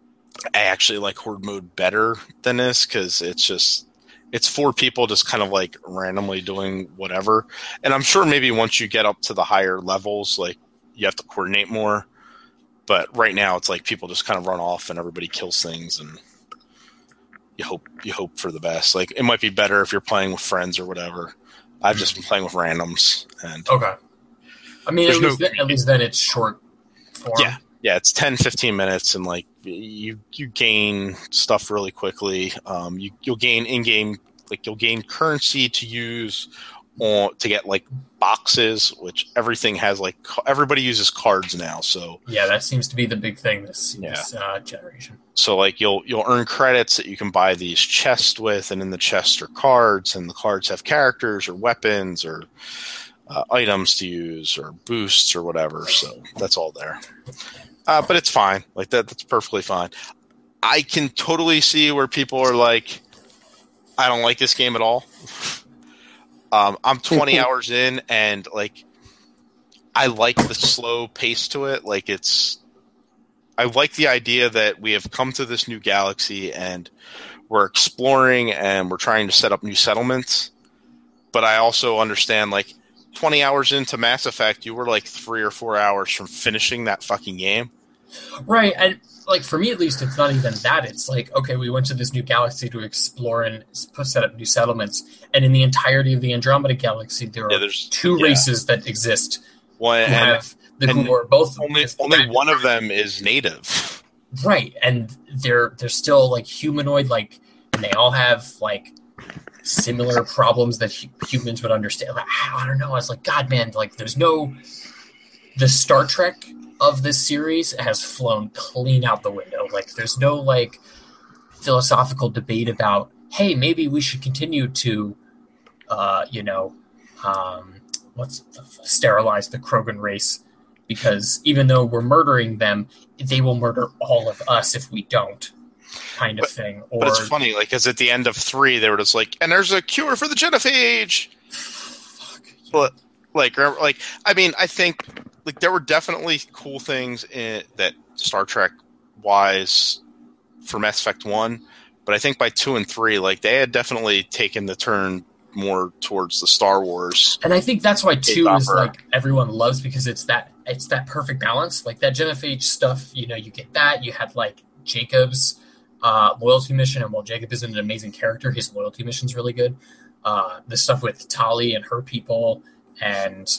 I actually like horde mode better than this because it's just it's four people just kind of like randomly doing whatever. And I'm sure maybe once you get up to the higher levels, like you have to coordinate more. But right now it's like people just kind of run off and everybody kills things, and you hope you hope for the best. Like it might be better if you're playing with friends or whatever. I've just been playing with randoms, and Okay. I mean, at There's no- least, then, at least then it's short form. Yeah. Yeah, it's ten, fifteen minutes, and like you you gain stuff really quickly. Um, you you'll gain in game like you'll gain currency to use on to get like boxes, which everything has like everybody uses cards now. So Yeah, that seems to be the big thing this, Yeah. this uh, generation. so like you'll you'll earn credits that you can buy these chests with, and in the chests are cards, and the cards have characters or weapons or uh, items to use or boosts or whatever. So that's all there. Uh, but it's fine. Like that, that's perfectly fine. I can totally see where people are like, I don't like this game at all. Um, I'm twenty hours in, and like, I like the slow pace to it. Like it's, I like the idea that we have come to this new galaxy and we're exploring and we're trying to set up new settlements. But I also understand like twenty hours into Mass Effect, you were like three or four hours from finishing that fucking game. Right, and like for me at least, it's not even that. It's like, okay, we went to this new galaxy to explore and s- set up new settlements, and in the entirety of the Andromeda galaxy, there Yeah, are there's two yeah. races that exist One, who and have the and who are both only only one of them is native. right, and they're they're still like humanoid, like, and they all have like similar problems that hu- humans would understand. Like, I don't know. I was like, God, man, like, there's no the Star Trek of this series has flown clean out the window. Like, there's no like philosophical debate about, hey, maybe we should continue to, uh, you know, um, what's the, sterilize the Krogan race, because even though we're murdering them, they will murder all of us if we don't, kind of But- thing. Or But it's funny, like, because at the end of three, they were just like, and there's a cure for the genophage. fuck, But like, remember- like, I mean, I think like there were definitely cool things in that Star Trek wise for Mass Effect One, but I think by two and three, like they had definitely taken the turn more towards the Star Wars. And I think that's why two Space is opera. like everyone loves, because it's that it's that perfect balance. Like that genophage stuff, you know, you get that. You had like Jacob's uh, loyalty mission, and while Jacob isn't an amazing character, his loyalty mission's really good. Uh, the stuff with Tali and her people, and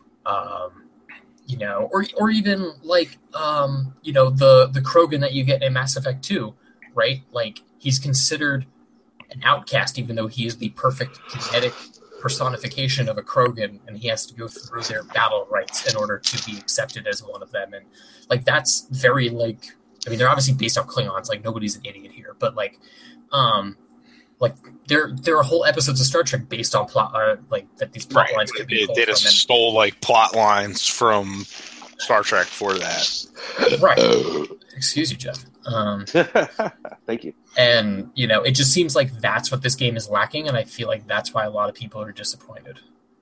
um, you know, or or even like um, you know, the the Krogan that you get in Mass Effect two, right? Like he's considered an outcast, even though he is the perfect genetic personification of a Krogan, and he has to go through their battle rites in order to be accepted as one of them. And like that's very like, I mean, they're obviously based off Klingons. Like nobody's an idiot here, but like, um, like there there are whole episodes of Star Trek based on plot, uh, like that these plot lines could be They, pulled they from. just And- stole like plot lines from Star Trek for that. right. Excuse you, Jeff. Um, Thank you. And, you know, it just seems like that's what this game is lacking, and I feel like that's why a lot of people are disappointed.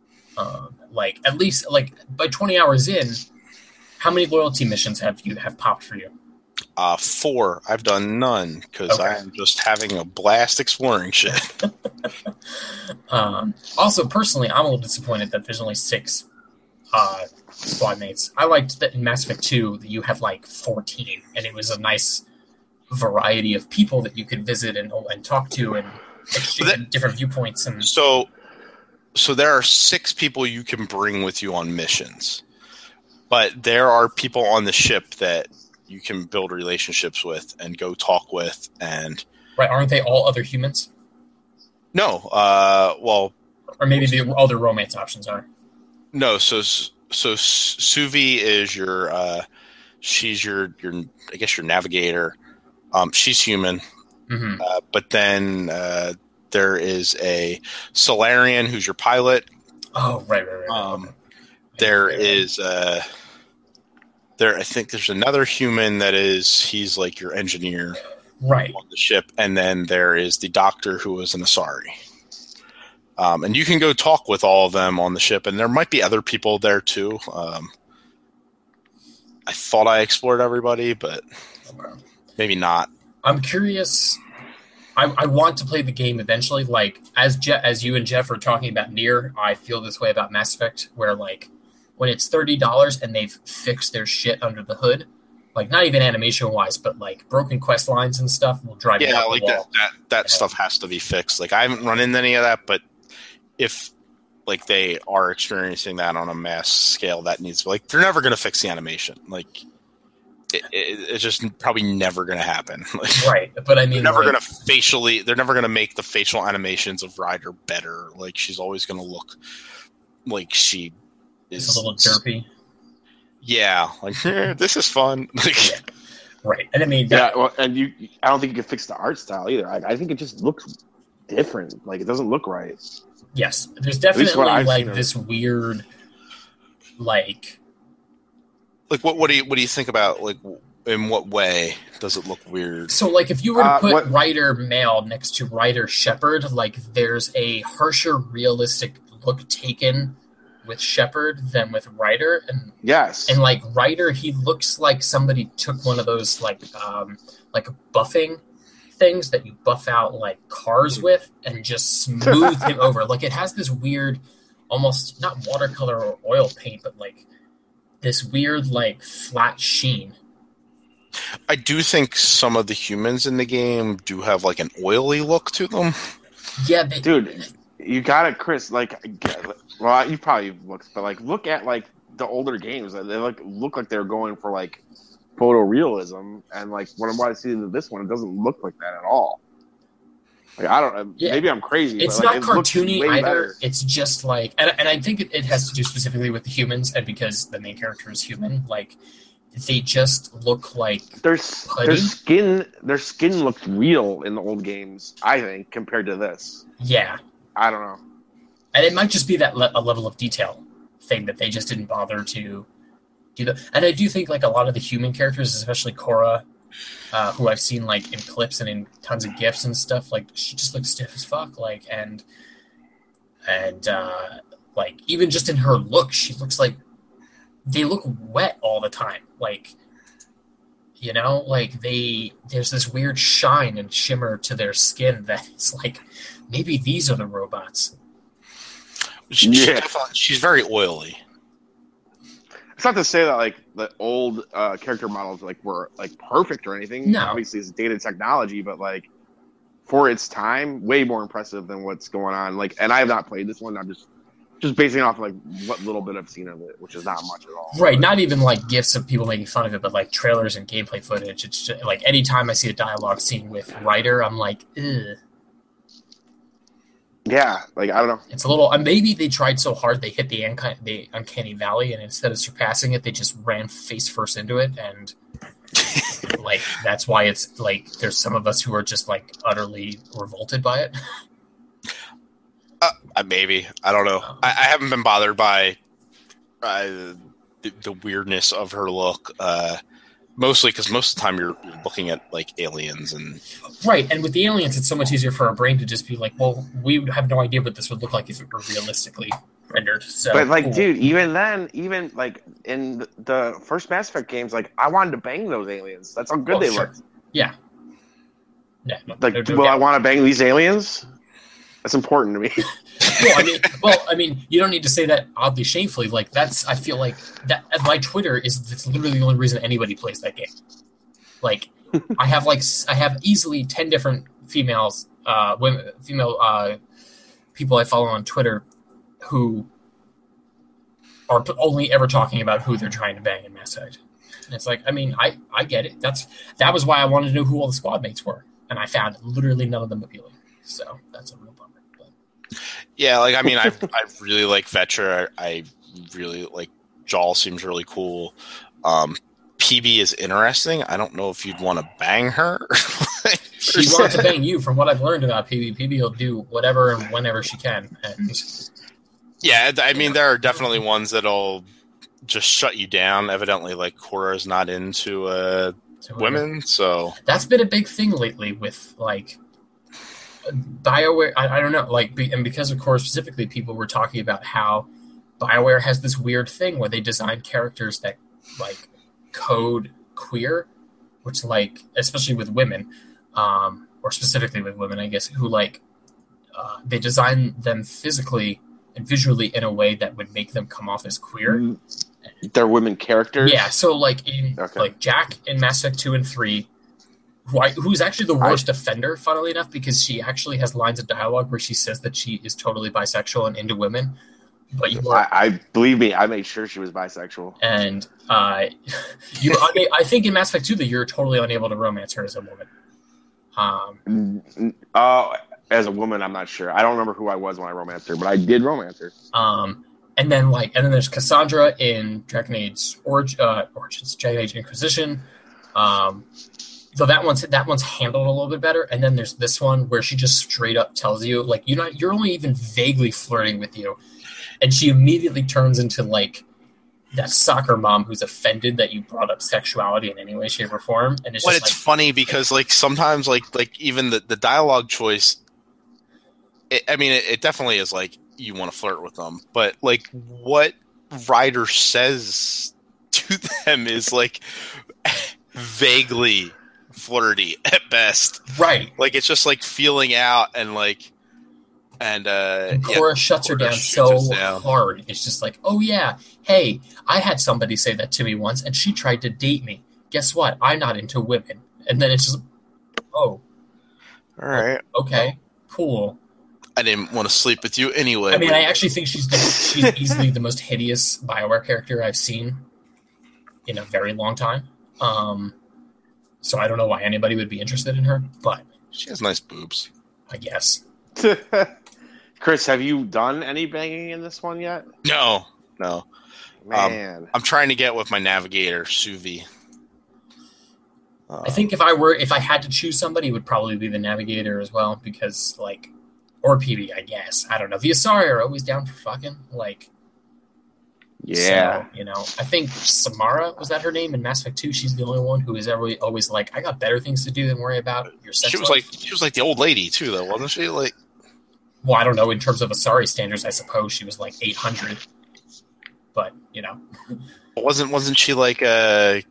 Um, like, at least, like, by twenty hours in, how many loyalty missions have you have popped for you? Uh, four. I've done none because Okay. I am just having a blast exploring shit. Um, also, personally, I'm a little disappointed that there's only six uh, squad mates. I liked that in Mass Effect two that you had like fourteen, and it was a nice variety of people that you could visit and and talk to and exchange that, different viewpoints. And so, so there are six people you can bring with you on missions, but there are people on the ship that you can build relationships with and go talk with. And right, aren't they all other humans? No, uh, well, or maybe the other romance options are. No, so so Suvi is your uh, she's your your I guess your navigator. Um, she's human, mm-hmm. uh, but then uh, there is a Solarian who's your pilot. Oh, right, right, right. Um, there right, right. is uh, there. I think there's another human that is he's like your engineer. Right. On the ship, and then there is the doctor who is an Asari. Um, and you can go talk with all of them on the ship, and there might be other people there too. Um, I thought I explored everybody, but okay. maybe not. I'm curious. I, I want to play the game eventually. Like as Je- as you and Jeff are talking about Nier, I feel this way about Mass Effect, where like when it's thirty dollars and they've fixed their shit under the hood. Like, not even animation-wise, but, like, broken quest lines and stuff will drive you yeah, out like the wall. that, that, that yeah. stuff has to be fixed. Like, I haven't run into any of that, but if, like, they are experiencing that on a mass scale, that needs, like, they're never going to fix the animation. Like, it, it, it's just probably never going to happen. Like, right, but I mean... They're never like, going to facially, they're never going to make the facial animations of Ryder better. Like, she's always going to look like she is... It's a little derpy. Yeah, like eh, this is fun. yeah. Right, and I mean, that, yeah, well, and you, I don't think you can fix the art style either. I, I think it just looks different. Like it doesn't look right. Yes, there's definitely I've like seen this weird, like, like what? What do you what do you think about like? In what way does it look weird? So, like, if you were to Uh, put what- Ryder male next to Ryder Shepherd, like, there's a harsher, realistic look taken with Shepherd than with Ryder, and Yes, and like Ryder, he looks like somebody took one of those like um like buffing things that you buff out like cars with and just smooth him over. Like it has this weird, almost not watercolor or oil paint, but like this weird like flat sheen. I do think some of the humans in the game do have like an oily look to them. Yeah, they, dude, you got it, Chris. Like, well, you probably looked, but like, look at like the older games. They like look like they're going for like photorealism, and like when I'm watching this one, it doesn't look like that at all. Like I don't. Yeah. Maybe I'm crazy. It's but, like, not it looks cartoony way either. better. It's just like, and, and I think it, it has to do specifically with the humans, and because the main character is human, like they just look like Their putty. their skin their skin looked real in the old games. I think compared to this, yeah. I don't know. And it might just be that le- a level of detail thing that they just didn't bother to do that. And I do think like a lot of the human characters, especially Cora, uh, who I've seen like in clips and in tons of GIFs and stuff, like she just looks stiff as fuck. Like and and uh, like even just in her look, she looks like they look wet all the time. Like you know, like they there's this weird shine and shimmer to their skin that is like maybe these are the robots. She, she Yeah. definitely- she's very oily. It's not to say that like the old uh, character models like were like perfect or anything. No. Obviously, it's dated technology, but like for its time, way more impressive than what's going on. Like, and I have not played this one. I'm just just basing off like what little bit I've seen of it, which is not much at all. Right, not even like gifs of people making fun of it, but like trailers and gameplay footage. It's just, like anytime I see a dialogue scene with Ryder, I'm like, ugh. Yeah, like I don't know. It's a little. Uh, maybe they tried so hard they hit the uncanny, the uncanny valley, and instead of surpassing it, they just ran face first into it, and like that's why it's like there's some of us who are just like utterly revolted by it. Uh, uh, maybe I don't know. I, I haven't been bothered by uh, the, the weirdness of her look. Uh, mostly because most of the time you're looking at like aliens and Right, and with the aliens, it's so much easier for our brain to just be like, well, we would have no idea what this would look like if it were realistically rendered. So, But like, cool. dude, even then, even like in the- the first Mass Effect games, like I wanted to bang those aliens. That's how good Oh, they sure. looked. Yeah. Yeah, no, Like, no, no will I doubt. want to bang these aliens? That's important to me. well, I mean, well, I mean, you don't need to say that oddly shamefully. Like that's, I feel like that my Twitter is that's literally the only reason anybody plays that game. Like, I have like I have easily ten different females, uh, women, female uh, people I follow on Twitter who are only ever talking about who they're trying to bang in Mass Effect. And it's like, I mean, I, I get it. That's that was why I wanted to know who all the squad mates were, and I found literally none of them appealing. So that's a real bummer. But. Yeah, like I mean, I I really like Vetra. I, I really like Jaal. Seems really cool. Um, P B is interesting. I don't know if you'd want to bang her. She wants to bang you. From what I've learned about P B, P B will do whatever and whenever she can. And yeah, I mean, there are definitely ones that'll just shut you down. Evidently, like Cora is not into uh, women, so that's been a big thing lately with like BioWare. I, I don't know, like, and because of Cora specifically, people were talking about how BioWare has this weird thing where they design characters that like code queer, which like especially with women, um, or specifically with women, I guess, who like uh, they design them physically and visually in a way that would make them come off as queer. They're women characters. Yeah, so like in okay. like Jack in Mass Effect two and three, who I, who's actually the worst I, offender, funnily enough, because she actually has lines of dialogue where she says that she is totally bisexual and into women. But you are, I, I believe me, I made sure she was bisexual. And uh, you, I, I think in Mass Effect two that you're totally unable to romance her as a woman. Um, uh, as a woman, I'm not sure. I don't remember who I was when I romanced her, but I did romance her. Um, and then like, and then there's Cassandra in Dragon Age Origins, uh, Origins, Dragon Age Inquisition. Um, so that one's that one's handled a little bit better. And then there's this one where she just straight up tells you, like, you're not, you're only even vaguely flirting with you, and she immediately turns into like that soccer mom who's offended that you brought up sexuality in any way, shape, or form. And it's but just it's like, funny because like sometimes like like even the, the dialogue choice. It, I mean, it, it definitely is like you want to flirt with them, but like what Ryder says to them is like vaguely flirty at best. Right. Like it's just like feeling out and like and uh and Cora yeah, shuts Cora her down shoots so us down. hard. It's just like, oh yeah, hey, I had somebody say that to me once and she tried to date me. Guess what? I'm not into women. And then it's just, oh. All right. Okay, cool. I didn't want to sleep with you anyway. I mean, I actually think she's the, she's easily the most hideous BioWare character I've seen in a very long time. Um, so I don't know why anybody would be interested in her, but she has nice boobs, I guess. Chris, have you done any banging in this one yet? No, no. Man, um, I'm trying to get with my navigator, Suvi. Uh, I think if I were, if I had to choose somebody, it would probably be the navigator as well, because like. Or P B, I guess. I don't know. The Asari are always down for fucking. Like, yeah. So, you know, I think Samara, was that her name in Mass Effect two? She's the only one who is ever always like, I got better things to do than worry about your sex She was life. like, she was like the old lady too, though, wasn't she? Like, well, I don't know. In terms of Asari standards, I suppose she was like eight hundred. But you know, wasn't wasn't she like uh,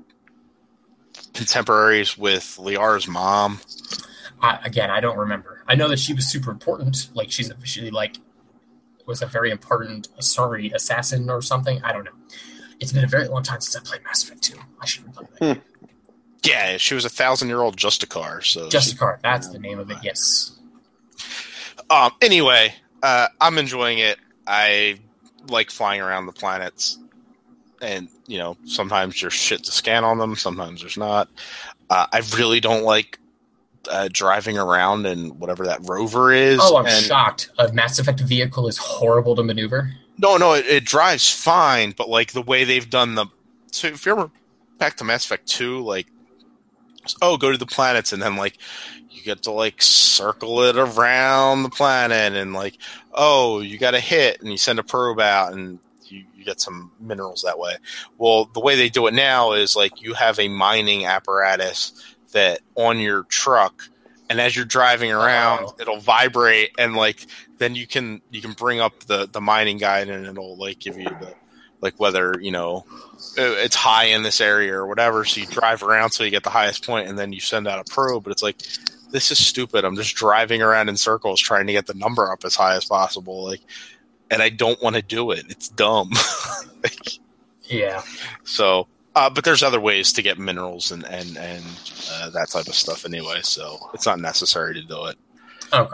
contemporaries with Liara's mom? I, again, I don't remember. I know that she was super important. Like she's a, she like was a very important Asari assassin or something. I don't know. It's been a very long time since I played Mass Effect two. I should replay that. Hmm. Yeah, she was a thousand-year-old Justicar. So Justicar, that's the name of it. Yes. Um. Anyway, uh, I'm enjoying it. I like flying around the planets, and you know, sometimes there's shit to scan on them. Sometimes there's not. Uh, I really don't like uh, driving around in whatever that rover is. Oh, I'm and, shocked. A Mass Effect vehicle is horrible to maneuver. No, no, it, it drives fine, but like the way they've done the. So if you ever back to Mass Effect two, like, oh, go to the planets, and then like you get to like circle it around the planet, and like, oh, you got a hit, and you send a probe out, and you, you get some minerals that way. Well, the way they do it now is like you have a mining apparatus that on your truck, and as you're driving around, oh. it'll vibrate, and like then you can you can bring up the the mining guide, and it'll like give you the like whether you know it's high in this area or whatever. So you drive around so you get the highest point, and then you send out a probe. But it's like, this is stupid. I'm just driving around in circles trying to get the number up as high as possible. Like, and I don't want to do it. It's dumb. like, yeah. So, uh, but there's other ways to get minerals and, and, and uh, that type of stuff anyway. So it's not necessary to do it. Okay.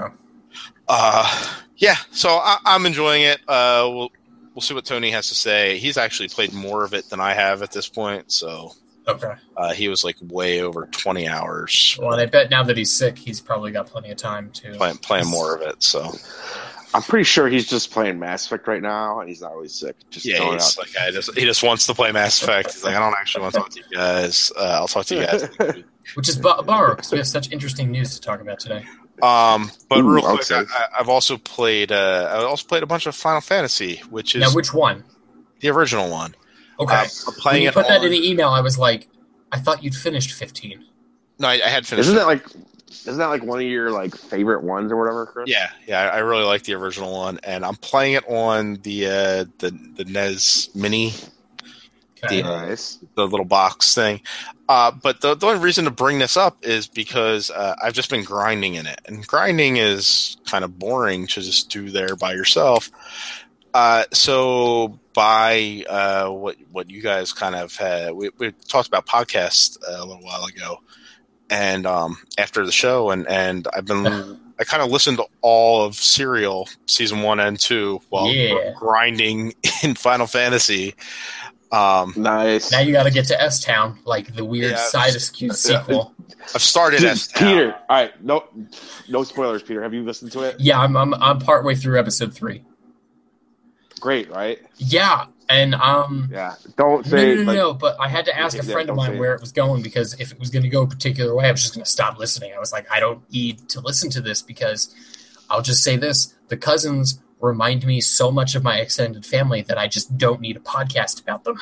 Uh, yeah. So I, I'm enjoying it. Uh, we'll, we'll see what Tony has to say. He's actually played more of it than I have at this point. So, okay. Uh, he was like way over twenty hours. Well, and I bet now that he's sick, he's probably got plenty of time to playing, playing more of it. So I'm pretty sure he's just playing Mass Effect right now, and he's not really sick. Just yeah, throwing he's out. like, I just, he just wants to play Mass Effect. He's like, I don't actually want to talk to you guys. Uh, I'll talk to you guys. Which is a bummer because we have such interesting news to talk about today. Um, but Ooh, real quick, okay. I, I've also played. Uh, I also played a bunch of Final Fantasy, which is Now, which one? the original one. Okay. Uh, I'm When playing you it put that on- in the email, I was like, I thought you'd finished fifteen. No, I, I had finished. Isn't it. that like? Isn't that like one of your like favorite ones or whatever, Chris? Yeah, yeah, I I really like the original one, and I'm playing it on the uh, the the N E S Mini, Okay. The- Nice. the little box thing. Uh, but the, the only reason to bring this up is because uh, I've just been grinding in it, and grinding is kind of boring to just do there by yourself. Uh, so by uh, what what you guys kind of had, we, we talked about podcasts uh, a little while ago, and um, after the show, and, and I've been I kind of listened to all of Serial season one and two while Yeah. grinding in Final Fantasy. Um, Nice. Now you got to get to S Town, like the weird Yeah. side askew sequel. I've started Dude, as Peter. All right. No, no spoilers, Peter. Have you listened to it? Yeah, I'm I'm I'm partway through episode three. Great, right? Yeah, and um, Yeah. Don't no, say no, no, like. no. But I had to ask a Yeah, friend of don't say mine it. where it was going because if it was going to go a particular way, I was just going to stop listening. I was like, I don't need to listen to this because I'll just say this: the cousins remind me so much of my extended family that I just don't need a podcast about them.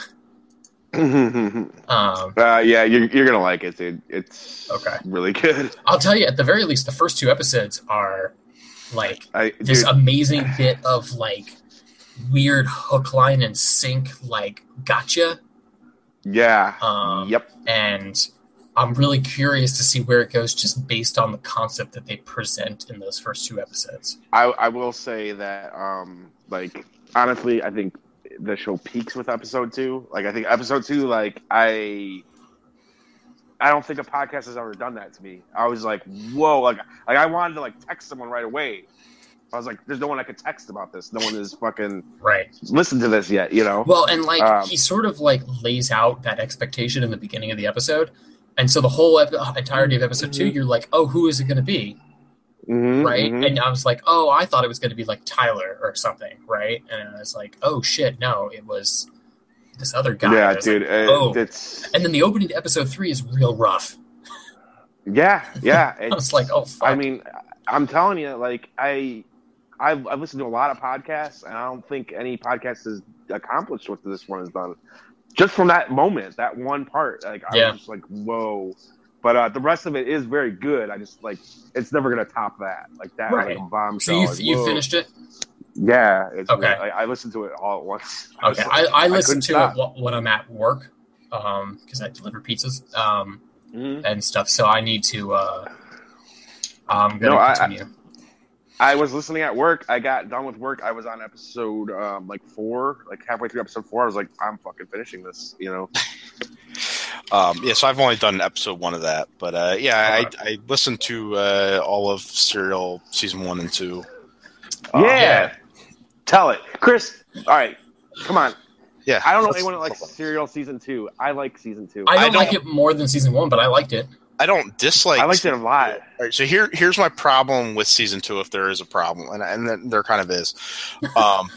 Um, uh, yeah, you're you're gonna like it, dude. It's Okay. really good. I'll tell you, at the very least, the first two episodes are like I, this dude, amazing bit of like weird hook, line, and sink, like gotcha. yeah. Um, yep. And I'm really curious to see where it goes, just based on the concept that they present in those first two episodes. I I will say that um like honestly, I think the show peaks with episode two. Like I think episode two, like I I don't think a podcast has ever done that to me. I was like, whoa, like like I wanted to like text someone right away. I was like, there's no one I could text about this. No one has fucking Right. listened to this yet, you know? Well, and like Um, he sort of like lays out that expectation in the beginning of the episode, and so the whole ep- entirety of episode two, you're like, oh, who is it going to be? Mhm, Right? mhm. And I was like, oh, I thought it was going to be like Tyler or something, right? And I was like, oh shit, no, it was this other guy. yeah, I was dude. like, it- oh. It's And then the opening to episode three is real rough. yeah, yeah. I It's, was like, oh, fuck. I mean, I'm telling you, like I, I've, I've listened to a lot of podcasts, and I don't think any podcast has accomplished what this one has done. Just from that moment, that one part, like I Yeah. was just like, whoa. But uh, the rest of it is very good. I just like it's never gonna top that. Like that, was Right. like a bombshell. so you like, you whoa. finished it? Yeah. It's Okay. I, I listened to it all at once. I was Okay, like- I, I listen couldn't to stop. it wh- when I'm at work um, because I deliver pizzas um, Mhm. and stuff. So I need to. Uh, I'm gonna No, I- continue. I was listening at work. I got done with work. I was on episode um, like four, like halfway through episode four. I was like, I'm fucking finishing this, you know. Um, yeah, so I've only done episode one of that, but uh, yeah, I, I listened to uh, all of Serial season one and two. Uh, yeah. yeah. Tell it, Chris. All right, come on. Yeah, I don't know let's- anyone that likes Serial season two. I like season two. I don't, I don't- like it more than season one, but I liked it. I don't dislike. I liked it a lot. All right, so here, here's my problem with season two, if there is a problem, and and there- there kind of is. Um,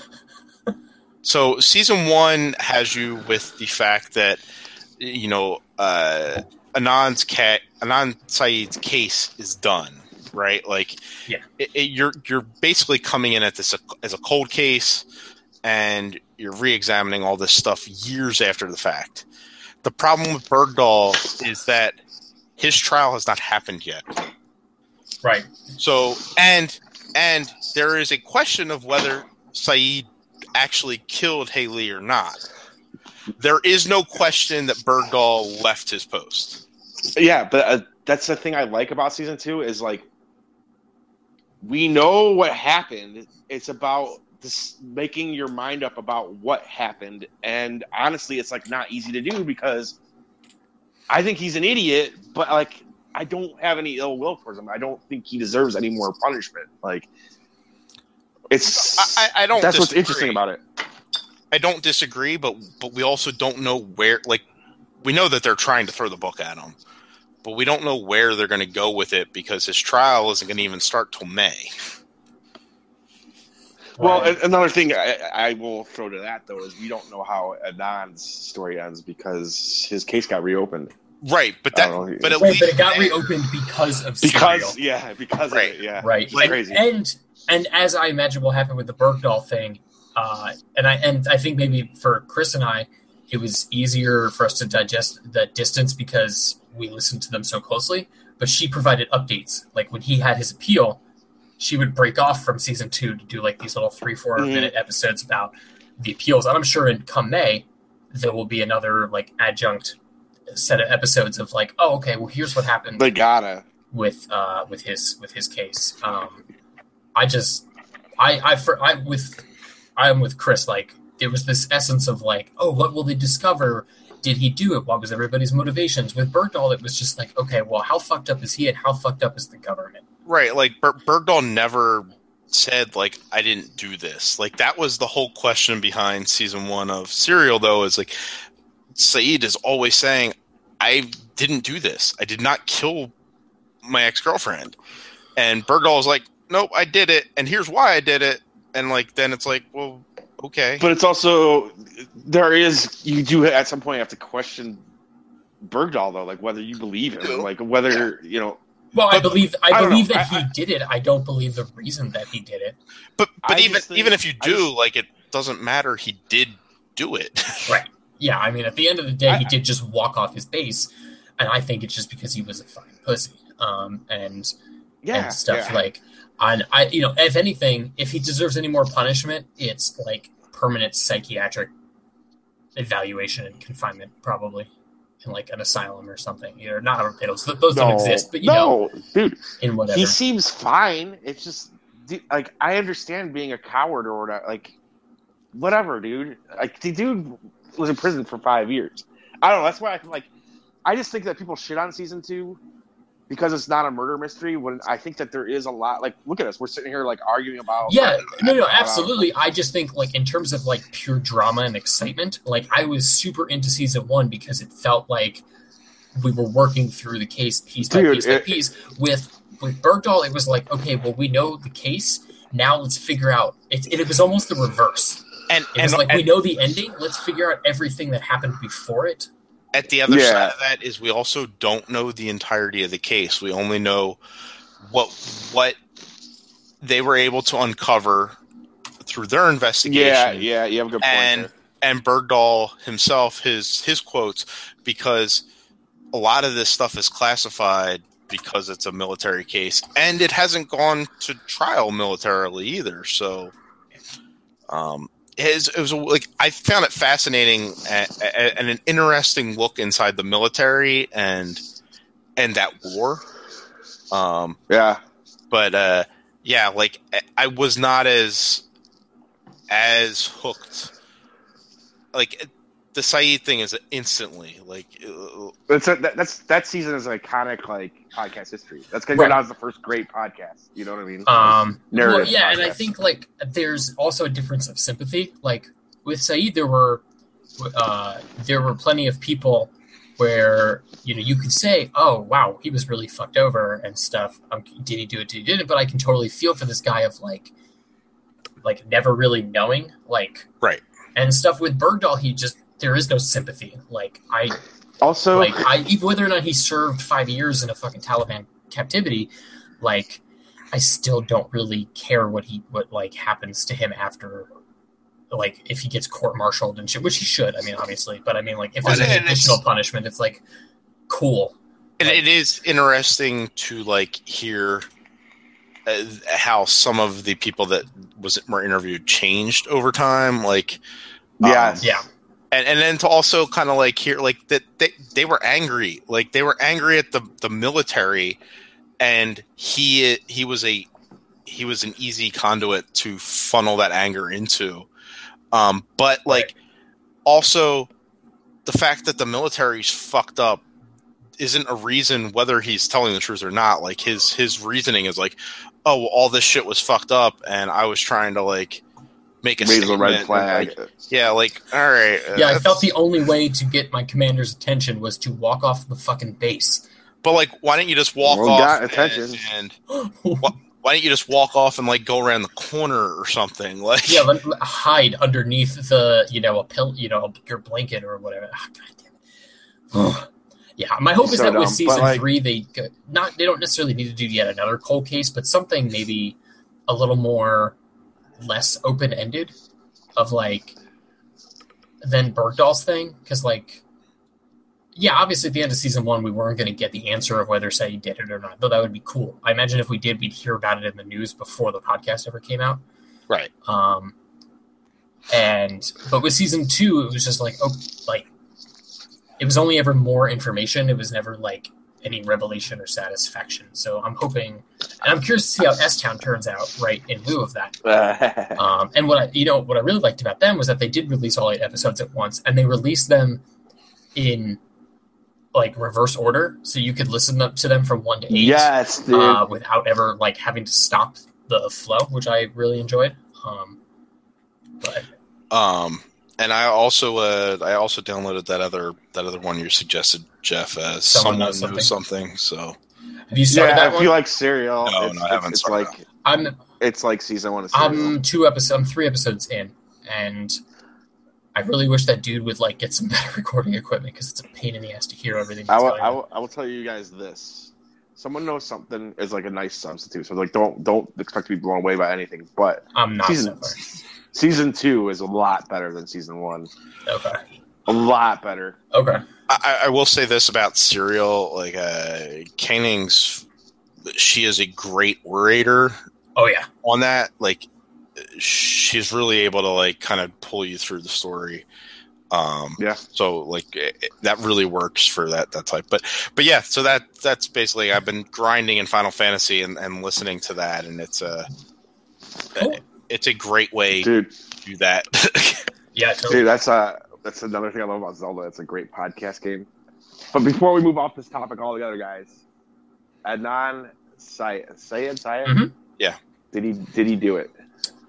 so season one has you with the fact that you know uh, Anand's cat, Anand Saeed's case is done, right? Like, Yeah. it, it, you're you're basically coming in at this as a cold case, and you're re-examining all this stuff years after the fact. The problem with Bergdahl is that his trial has not happened yet. Right. So, and and there is a question of whether Saeed actually killed Haley or not. There is no question that Bergdahl left his post. Yeah, but uh, that's the thing I like about season two is like we know what happened. It's about this making your mind up about what happened, and honestly, it's like not easy to do because I think he's an idiot, but like I don't have any ill will towards him. I don't think he deserves any more punishment. Like it's I, I don't. That's disagree. what's interesting about it. I don't disagree, but but we also don't know where. Like we know that they're trying to throw the book at him, but we don't know where they're going to go with it because his trial isn't going to even start till May. Well, right. Another thing I, I will throw to that though is we don't know how Adnan's story ends because his case got reopened. Right, but that, know, but at right, least but it got reopened because of because Serial. yeah, because right. of it, yeah, right, it's crazy. And and as I imagine will happen with the Bergdahl thing, uh, and I and I think maybe for Chris and I, it was easier for us to digest the distance because we listened to them so closely. But she provided updates, like when he had his appeal. She would break off from season two to do like these little three, four mm-hmm. minute episodes about the appeals. And I'm sure in come May, there will be another like adjunct set of episodes of like, oh, okay, well, here's what happened. They gotta with, uh, with his, with his case. Um, I just, I, I, for, I, with, I'm with Chris. Like there was this essence of like, oh, what will they discover? Did he do it? What was everybody's motivations? With Bergdahl, it was just like, okay, well, how fucked up is he and how fucked up is the government? Right, like Ber- Bergdahl never said like I didn't do this. Like that was the whole question behind season one of Serial, though, is like Saeed is always saying I didn't do this. I did not kill my ex-girlfriend. And Bergdahl is like, nope, I did it, and here's why I did it. And like then it's like, well, okay. But it's also there is you do at some point have to question Bergdahl though, like whether you believe him, like whether you know. Well, I believe I, I believe know. that I, he I, did it. I don't believe the reason that he did it. But but I even think, even if you do, just, like it doesn't matter. He did do it. Right. Yeah. I mean, at the end of the day, I, he did just walk off his base, and I think it's just because he was a fucking pussy. Um, and yeah, and stuff yeah. like, on I you know, if anything, if he deserves any more punishment, it's like permanent psychiatric evaluation and confinement, probably. In like an asylum or something, you know, not those, those no, don't exist, but you no, know, dude, in whatever. He seems fine. It's just like I understand being a coward or whatever, like whatever, dude. Like the dude was in prison for five years. I don't know. That's why I like. I just think that people shit on season two because it's not a murder mystery. When I think that there is a lot. Like, look at us. We're sitting here like arguing about. Yeah, no, no, about, absolutely. I just think like in terms of like pure drama and excitement, like I was super into season one because it felt like we were working through the case piece by Dude, piece it, by piece. With with Bergdahl, it was like, okay, well, we know the case. Now let's figure out. It, it, it was almost the reverse. And it was and, like and, we know the ending. Let's figure out everything that happened before it. At the other yeah. side of that is we also don't know the entirety of the case. We only know what what they were able to uncover through their investigation. Yeah, yeah, you have a good point and, there. And Bergdahl himself, his his quotes, because a lot of this stuff is classified because it's a military case, and it hasn't gone to trial militarily either. So, um. His, it was like I found it fascinating and, and an interesting look inside the military and and that war. Um, yeah, but uh, yeah, like I was not as as hooked. Like the Saeed thing is instantly like that's a, that, that's that season is an iconic like podcast history. That's going right. to go down as the first great podcast. You know what I mean? Um, Narrative. Well, yeah, podcast. and I think like there's also a difference of sympathy. Like with Saeed, there were uh, there were plenty of people where you know you could say, "Oh, wow, he was really fucked over and stuff." Um, did he do it? Did he did it? But I can totally feel for this guy of like, like never really knowing, like right, and stuff with Bergdahl. He just there is no sympathy. Like I also like I whether or not he served five years in a fucking Taliban captivity, like I still don't really care what he what like happens to him after, like if he gets court-martialed and shit, which he should. I mean, obviously, but I mean, like if there's well, an additional punishment, it's like cool. And like, it is interesting to like hear uh, how some of the people that was were interviewed changed over time. Like, yes. um, yeah. and and then to also kind of like hear like that they, they were angry, like they were angry at the the military, and he he was a he was an easy conduit to funnel that anger into. Um, but like Right. also the fact that the military's fucked up isn't a reason whether he's telling the truth or not. Like his his reasoning is like, oh, well, all this shit was fucked up, and I was trying to like make a Raise a statement. red and, flag. like, yeah, like all right. uh, Yeah, I that's- felt the only way to get my commander's attention was to walk off the fucking base. But like, why don't you just walk Well, off got and, attention. and why, why don't you just walk off and like go around the corner or something? Like, Yeah, let, let- hide underneath the, you know, a pill, you know, your blanket or whatever. Ah, God damn it. Yeah, my hope is So that with dumb, season but, like- three, they go- not they don't necessarily need to do yet another cold case, but something maybe a little more less open ended, of like than Bergdahl's thing, because like. Yeah, obviously at the end of season one, we weren't going to get the answer of whether Saeed did it or not, though that would be cool. I imagine if we did, we'd hear about it in the news before the podcast ever came out. right. Um, and but with season two, it was just like, oh, like it was only ever more information. It was never like any revelation or satisfaction. So I'm hoping, and I'm curious to see how S-Town turns out, right, in lieu of that. Um, and what I, you know, what I really liked about them was that they did release all eight episodes at once, and they released them in like reverse order, so you could listen up to them from one to eight, Yes, dude. uh, without ever like having to stop the flow, which I really enjoyed. Um, but Um, and I also uh, I also downloaded that other that other one you suggested, Jeff, as Someone someone, Knows knows something. So have you started yeah, that if one? you like Serial, No, it's, no, I it's- haven't it's started like I'm it's like season one of Serial. I'm two episodes. I'm three episodes in, and I really wish that dude would like get some better recording equipment, because it's a pain in the ass to hear everything. I That's will, going I on. will I will tell you guys this. Someone knows something is like a nice substitute. So like don't don't expect to be blown away by anything. But I'm not season so far. season two is a lot better than season one. Okay. A lot better. Okay. I, I will say this about Serial, like uh, Kaning's, she is a great orator Oh yeah. on that. Like she's really able to like kind of pull you through the story. Um, Yeah. So like it, it- that really works for that that type. But but yeah, so that that's basically I've been grinding in Final Fantasy and, and listening to that, and it's a Cool. it's a great way Dude, to do that. Yeah. Totally. dude, that's uh that's another thing I love about Zelda. It's a great podcast game. But before we move off this topic altogether, guys, Adnan Syed, Syed, Syed? Mhm. Yeah. Did he did he do it?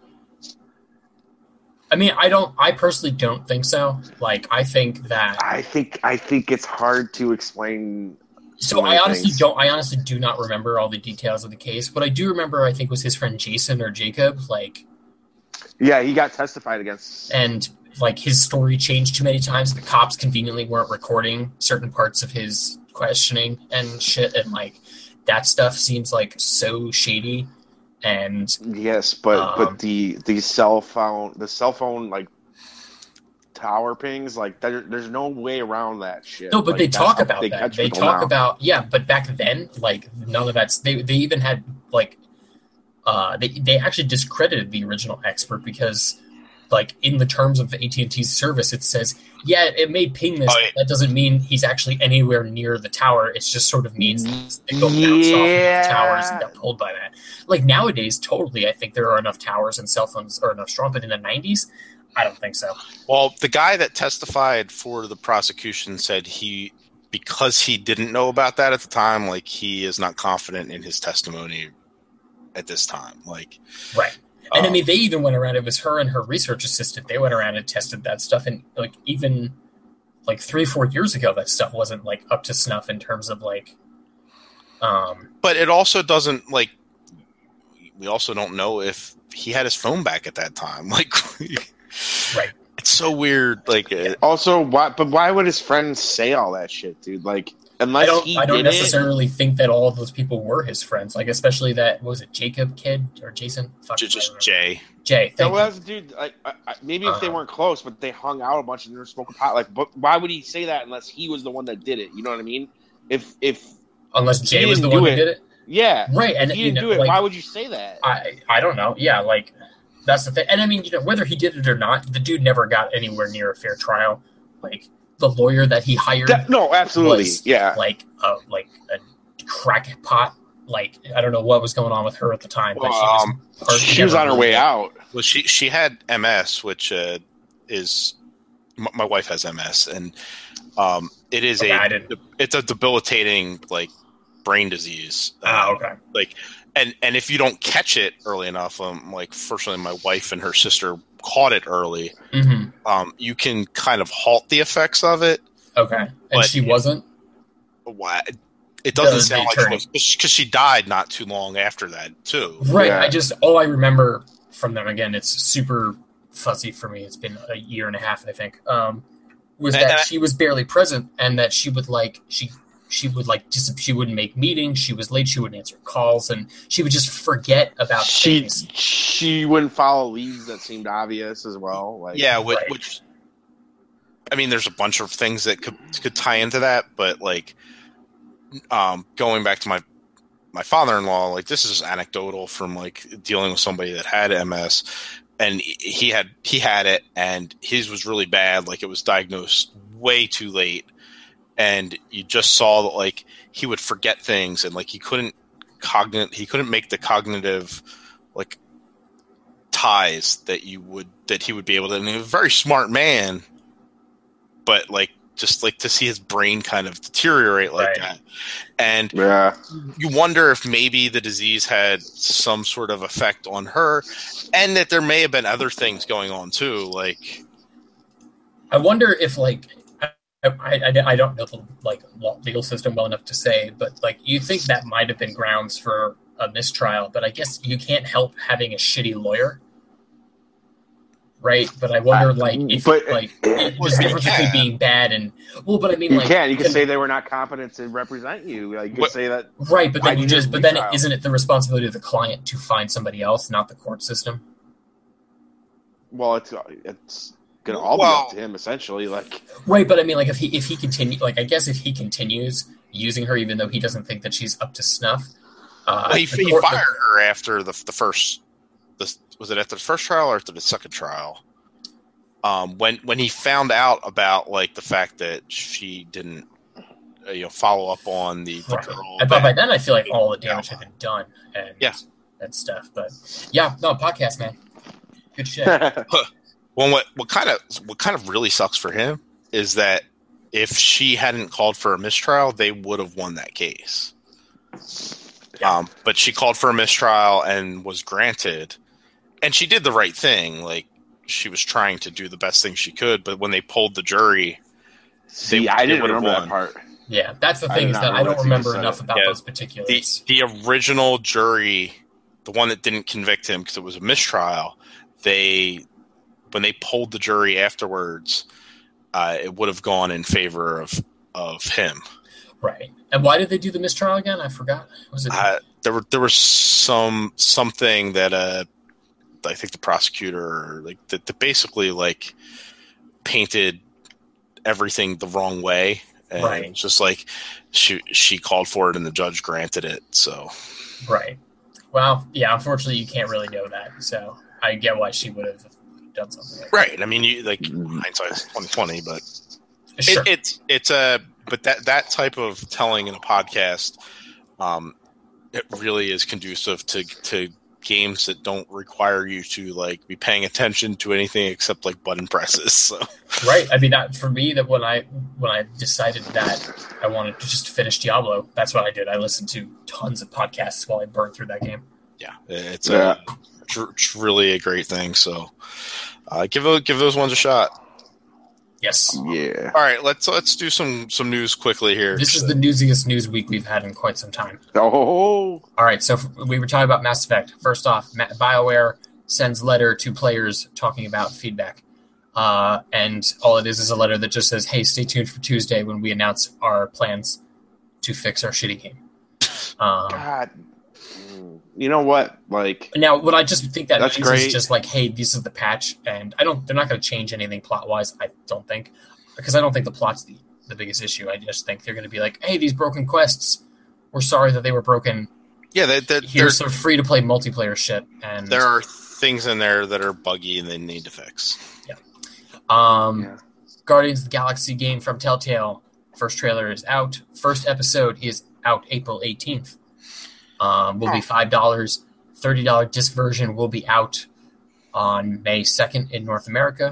I mean, I don't. I personally don't think so. Like, I think that. I think I think it's hard to explain. So many I honestly things. don't. I honestly do not remember all the details of the case. What I do remember, I think, was his friend Jason or Jacob. Like, Yeah, he got testified against. and like his story changed too many times. The cops conveniently weren't recording certain parts of his questioning and shit, and like that stuff seems like so shady. And Yes, but Um, but the the cell phone the cell phone like tower pings like there, there's no way around that shit. no, but Like, they that's talk how about they that. catch They people talk now. about yeah, but back then, like none of that's. They they even had like, uh, they they actually discredited the original expert because, like in the terms of A T and T's service, it says yeah, it may ping this. Oh, yeah. That doesn't mean he's actually anywhere near the tower. It just sort of means the signal bounced off of Yeah. the towers and got pulled by that. Like nowadays, totally, I think there are enough towers and cell phones are enough strong. But in the nineties, I don't think so. Well, the guy that testified for the prosecution said he, because he didn't know about that at the time, like he is not confident in his testimony at this time. Like, Right. And I um, mean, they even went around. It was her and her research assistant. They went around and tested that stuff, and like even like three, four years ago, that stuff wasn't like up to snuff in terms of like. Um. but it also doesn't like. We also don't know if he had his phone back at that time. Like, Right. It's so weird. Like, uh, Also, why? But why would his friends say all that shit, dude? Like, unless I don't. he I don't did necessarily think that all of those people were his friends. Like, especially that what was it Jacob kid or Jason? Fuck, j- I just don't remember. Jay. Jay. it. Thank Well, you. that's dude. Like, I, I, maybe if they Uh-huh. weren't close, but they hung out a bunch and they were smoking pot. Like, but why would he say that unless he was the one that did it? You know what I mean? If if Unless Jay he was the didn't one do who it. did it. yeah, Right. if And he you didn't know, do it, like, why would you say that? I I don't know. Yeah. Like That's the thing. And I mean, you know, whether he did it or not, the dude never got anywhere near a fair trial. Like the lawyer that he hired, De- no, absolutely, was yeah, like a like a crackpot. Like I don't know what was going on with her at the time, but Well, she was, um, part- she was on her way out. Well, she she had M S, which uh, is m- my wife has M S, and um, it is Okay, I a didn't- it's a debilitating like brain disease. Ah, Uh, okay. Like, and and if you don't catch it early enough, um, like fortunately, my wife and her sister caught it early. hmm Um, you can kind of halt the effects of it. Okay, and But- she wasn't. Why? It doesn't The- sound the like attorney. because she died not too long after that too. Right. Yeah. I just all I remember from them again. It's super fuzzy for me. It's been a year and a half, I think. Um, was And- that and I- she was barely present, and that she would like she she would like dis- she wouldn't make meetings. She was late. She wouldn't answer calls, and she would just forget about She things. she wouldn't follow leads that seemed obvious as well. Like, Yeah, which, Right. which I mean, there's a bunch of things that could could tie into that, but like, um, going back to my my father-in-law, like this is anecdotal from like dealing with somebody that had M S, and he had he had it, and his was really bad. Like it was diagnosed way too late, and you just saw that like he would forget things, and like he couldn't cognit he couldn't make the cognitive like ties that you would that he would be able to. And he was a very smart man, but like just like to see his brain kind of deteriorate like Right. that, and yeah, you wonder if maybe the disease had some sort of effect on her, and that there may have been other things going on too. Like, I wonder if like I, I, I don't know the like law- legal system well enough to say, but like you think that might have been grounds for a mistrial, but I guess you can't help having a shitty lawyer, right? But I wonder Uh, like if but- like Well, there's a you difference between can. being bad and well, but I mean you like can. You can then- say they were not competent to represent you. Like, you can What- say that. right, but why then you do you just but then retrial? isn't it the responsibility of the client to find somebody else, not the court system? Well, it's it's gonna all Well- be up to him essentially. Like, Right, but I mean, like if he if he continue, like I guess if he continues using her, even though he doesn't think that she's up to snuff, uh, well, he, the he court- fired her after the the first. The, was it after the first trial or after the second trial? Um, when when he found out about like the fact that she didn't, uh, you know, follow up on the, the Right. girl. And but by that- then, I feel like all the damage had been done, and Yeah. that stuff. But yeah, no podcast, man, good shit. Well, what what kind of what kind of really sucks for him is that if she hadn't called for a mistrial, they would have won that case. Yeah. Um, but she called for a mistrial and was granted, and she did the right thing. Like she was trying to do the best thing she could. But when they pulled the jury, see, They- I they didn't would've remember won. that part. Yeah, that's the I thing did is not that I don't realize you remember just said enough it. about Yeah, those the particulars. the original jury, the one that didn't convict him because it was a mistrial, they when they polled the jury afterwards, uh, it would have gone in favor of of him. Right. And why did they do the mistrial again? I forgot. Was it? Uh, there were there was some something that uh, I think the prosecutor like that, that basically like painted everything the wrong way, and Right. it was just like she she called for it and the judge granted it. So Right. Well, yeah. Unfortunately, you can't really know that. So I get why she would have done something. Like right, I mean, you like Mhm. hindsight's twenty twenty, but that. Sure. it, it's it's a but that that type of telling in a podcast, um, it really is conducive to to games that don't require you to like be paying attention to anything except like button presses. So Right. I mean, that for me, that when I when I decided that I wanted to just finish Diablo, that's what I did. I listened to tons of podcasts while I burned through that game. yeah, it's Yeah. a tr- tr- really a great thing. So uh, give those, give those ones a shot. Yes. Yeah. All right, let's let's do some some news quickly here. This is the newsiest news week we've had in quite some time. Oh, All right, so we were talking about Mass Effect. First off, Ma- BioWare sends letter to players talking about feedback. Uh, and all it is is a letter that just says, hey, stay tuned for Tuesday when we announce our plans to fix our shitty game. Um, God. You know what? Like, now, what I just think that That's means great. is just like, hey, this is the patch. And I don't. They're not going to change anything plot-wise, I don't think. Because I don't think the plot's the, the biggest issue. I just think they're going to be like, hey, these broken quests, we're sorry that they were broken. yeah, that that Here's some free-to-play multiplayer shit. And there are things in there that are buggy and they need to fix. Yeah. Um, Yeah. Guardians of the Galaxy game from Telltale. First trailer is out. First episode is out April eighteenth. Um, will be five dollars. thirty dollars disc version will be out on May second in North America.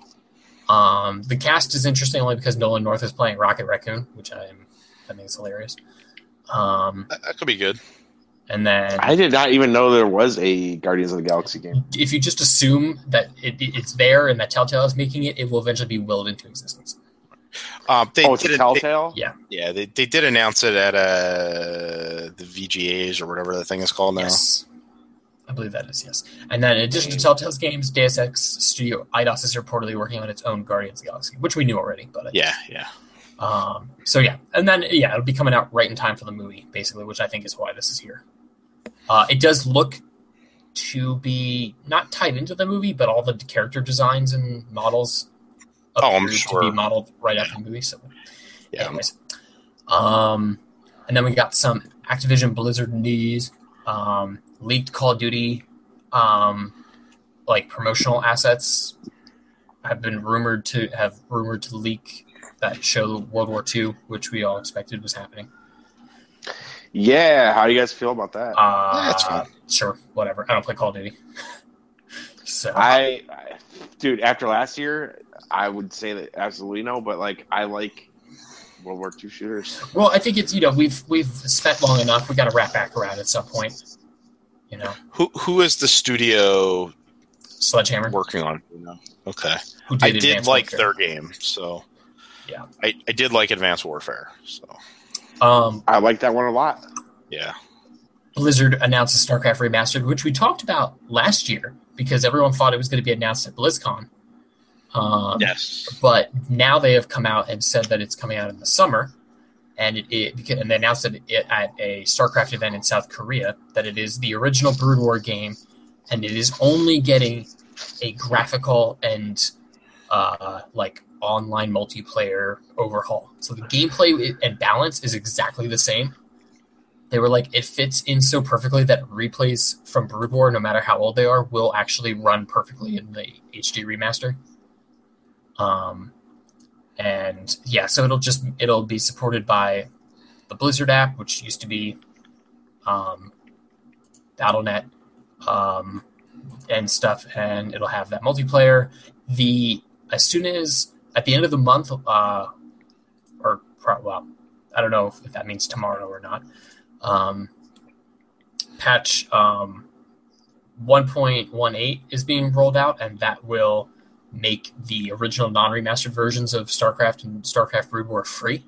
Um, the cast is interesting only because Nolan North is playing Rocket Raccoon, which I am I think is hilarious. Um, That, that could be good. and then I did not even know there was a Guardians of the Galaxy game. if you just assume that it, it's there and that Telltale is making it, it will eventually be willed into existence. Um, they Oh, it's did a it- Telltale? they- Yeah. yeah, they, they did announce it at uh, the V G As or whatever the thing is called now. Yes. I believe that is, yes. And then in addition to Telltale's games, Deus Ex Studio Eidos is reportedly working on its own Guardians of the Galaxy, which we knew already. But I Yeah, yeah. Um, so yeah, and then yeah, it'll be coming out right in time for the movie, basically, which I think is why this is here. Uh, it does look to be not tied into the movie, but all the character designs and models Oh, I'm appear sure. to be modeled right after the movie. So, Yeah. anyways, um, and then we got some Activision Blizzard news, um, leaked Call of Duty, um, like promotional assets have been rumored to have rumored to leak that show World War Two, which we all expected was happening. Yeah, how do you guys feel about that? Uh, Yeah, that's fine. Sure, whatever. I don't play Call of Duty. so I, I, dude, after last year, I would say that absolutely no, but like I like World War Two shooters. well, I think it's you know we've we've spent long enough. We got to wrap back around at some point. You know, Who who is the studio Sledgehammer. working on? You know? Okay. Who I did Advanced like Warfare. their game, so Yeah. I, I did like Advanced Warfare, so Um, I like that one a lot. yeah. Blizzard announced a StarCraft Remastered, which we talked about last year because everyone thought it was going to be announced at BlizzCon. Um, Yes. But now they have come out and said that it's coming out in the summer, and it, it and they announced it at a StarCraft event in South Korea that it is the original Brood War game, and it is only getting a graphical and uh, like online multiplayer overhaul. So the gameplay and balance is exactly the same. They were like, it fits in so perfectly that replays from Brood War, no matter how old they are, will actually run perfectly in the H D remaster. Um, and yeah, so it'll just it'll be supported by the Blizzard app, which used to be um, Battle dot net um, and stuff, and it'll have that multiplayer. The as soon as at the end of the month, uh, or well, I don't know if, if that means tomorrow or not. Um, patch um, one point one eight is being rolled out, and that will make the original non-remastered versions of StarCraft and StarCraft Brood War free.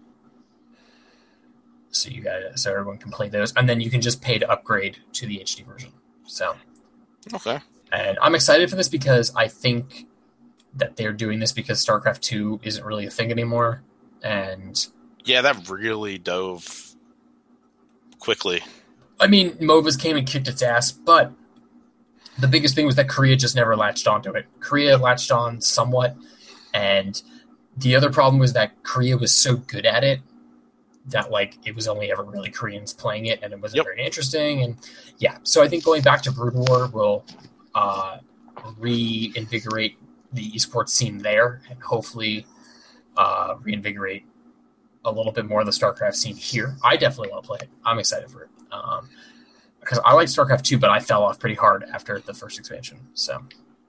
So you guys, so everyone can play those, and then you can just pay to upgrade to the H D version. So, Okay. and I'm excited for this because I think that they're doing this because StarCraft two isn't really a thing anymore, and Yeah, that really dove quickly. I mean, MOBAs came and kicked its ass, but the biggest thing was that Korea just never latched onto it. Korea latched on somewhat, and the other problem was that Korea was so good at it that like it was only ever really Koreans playing it, and it wasn't Yep. very interesting. And yeah, so I think going back to Brood War will uh, reinvigorate the esports scene there, and hopefully uh, reinvigorate a little bit more of the StarCraft scene here. I definitely want to play it. I'm excited for it. Um, because I like StarCraft two, but I fell off pretty hard after the first expansion. So,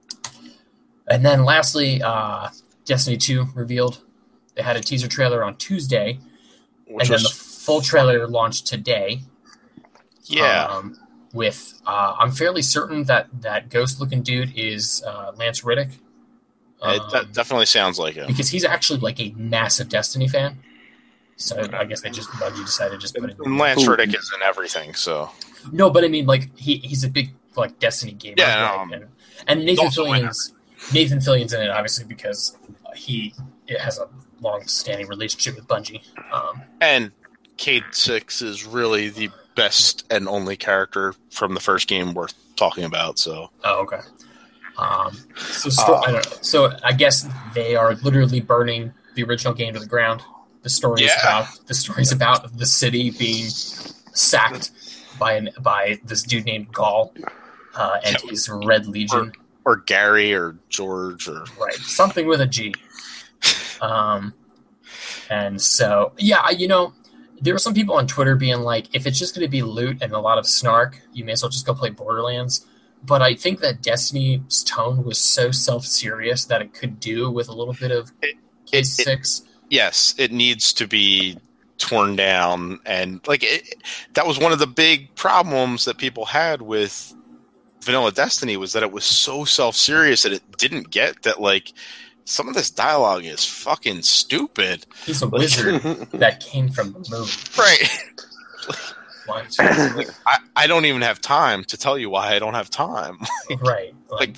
and then lastly, uh, Destiny two revealed. They had a teaser trailer on Tuesday, Which and then the was, full trailer launched today. yeah. Um, with uh, I'm fairly certain that that ghost-looking dude is uh, Lance Reddick. it Um, that definitely sounds like it. because he's actually like a massive Destiny fan. So I guess they just Bungie decided to just put it. And Lance Ooh. Reddick is in everything, so No, but I mean, like he, he's a big like Destiny gamer. Yeah, like, um, and, and Nathan also in Fillion's Nathan Fillion's in it obviously because he it has a long-standing relationship with Bungie. Um, and Cade Six is really the best and only character from the first game worth talking about. So oh, okay. Um, so sto- Uh, I don't know. So I guess they are literally burning the original game to the ground. The story is Yeah. about the story's about the city being sacked by an by this dude named Gaul, uh, and Yeah. his Red Legion. Or Gary or George or Right, something with a G. Um, and so, yeah, you know, there were some people on Twitter being like, if it's just going to be loot and a lot of snark, you may as well just go play Borderlands. But I think that Destiny's tone was so self-serious that it could do with a little bit of It- Case it- six. yes, it needs to be torn down, and like it, that was one of the big problems that people had with Vanilla Destiny was that it was so self-serious that it didn't get that like some of this dialogue is fucking stupid. He's a wizard that came from the moon. Right. What? I, I don't even have time to tell you why I don't have time. Right. Like,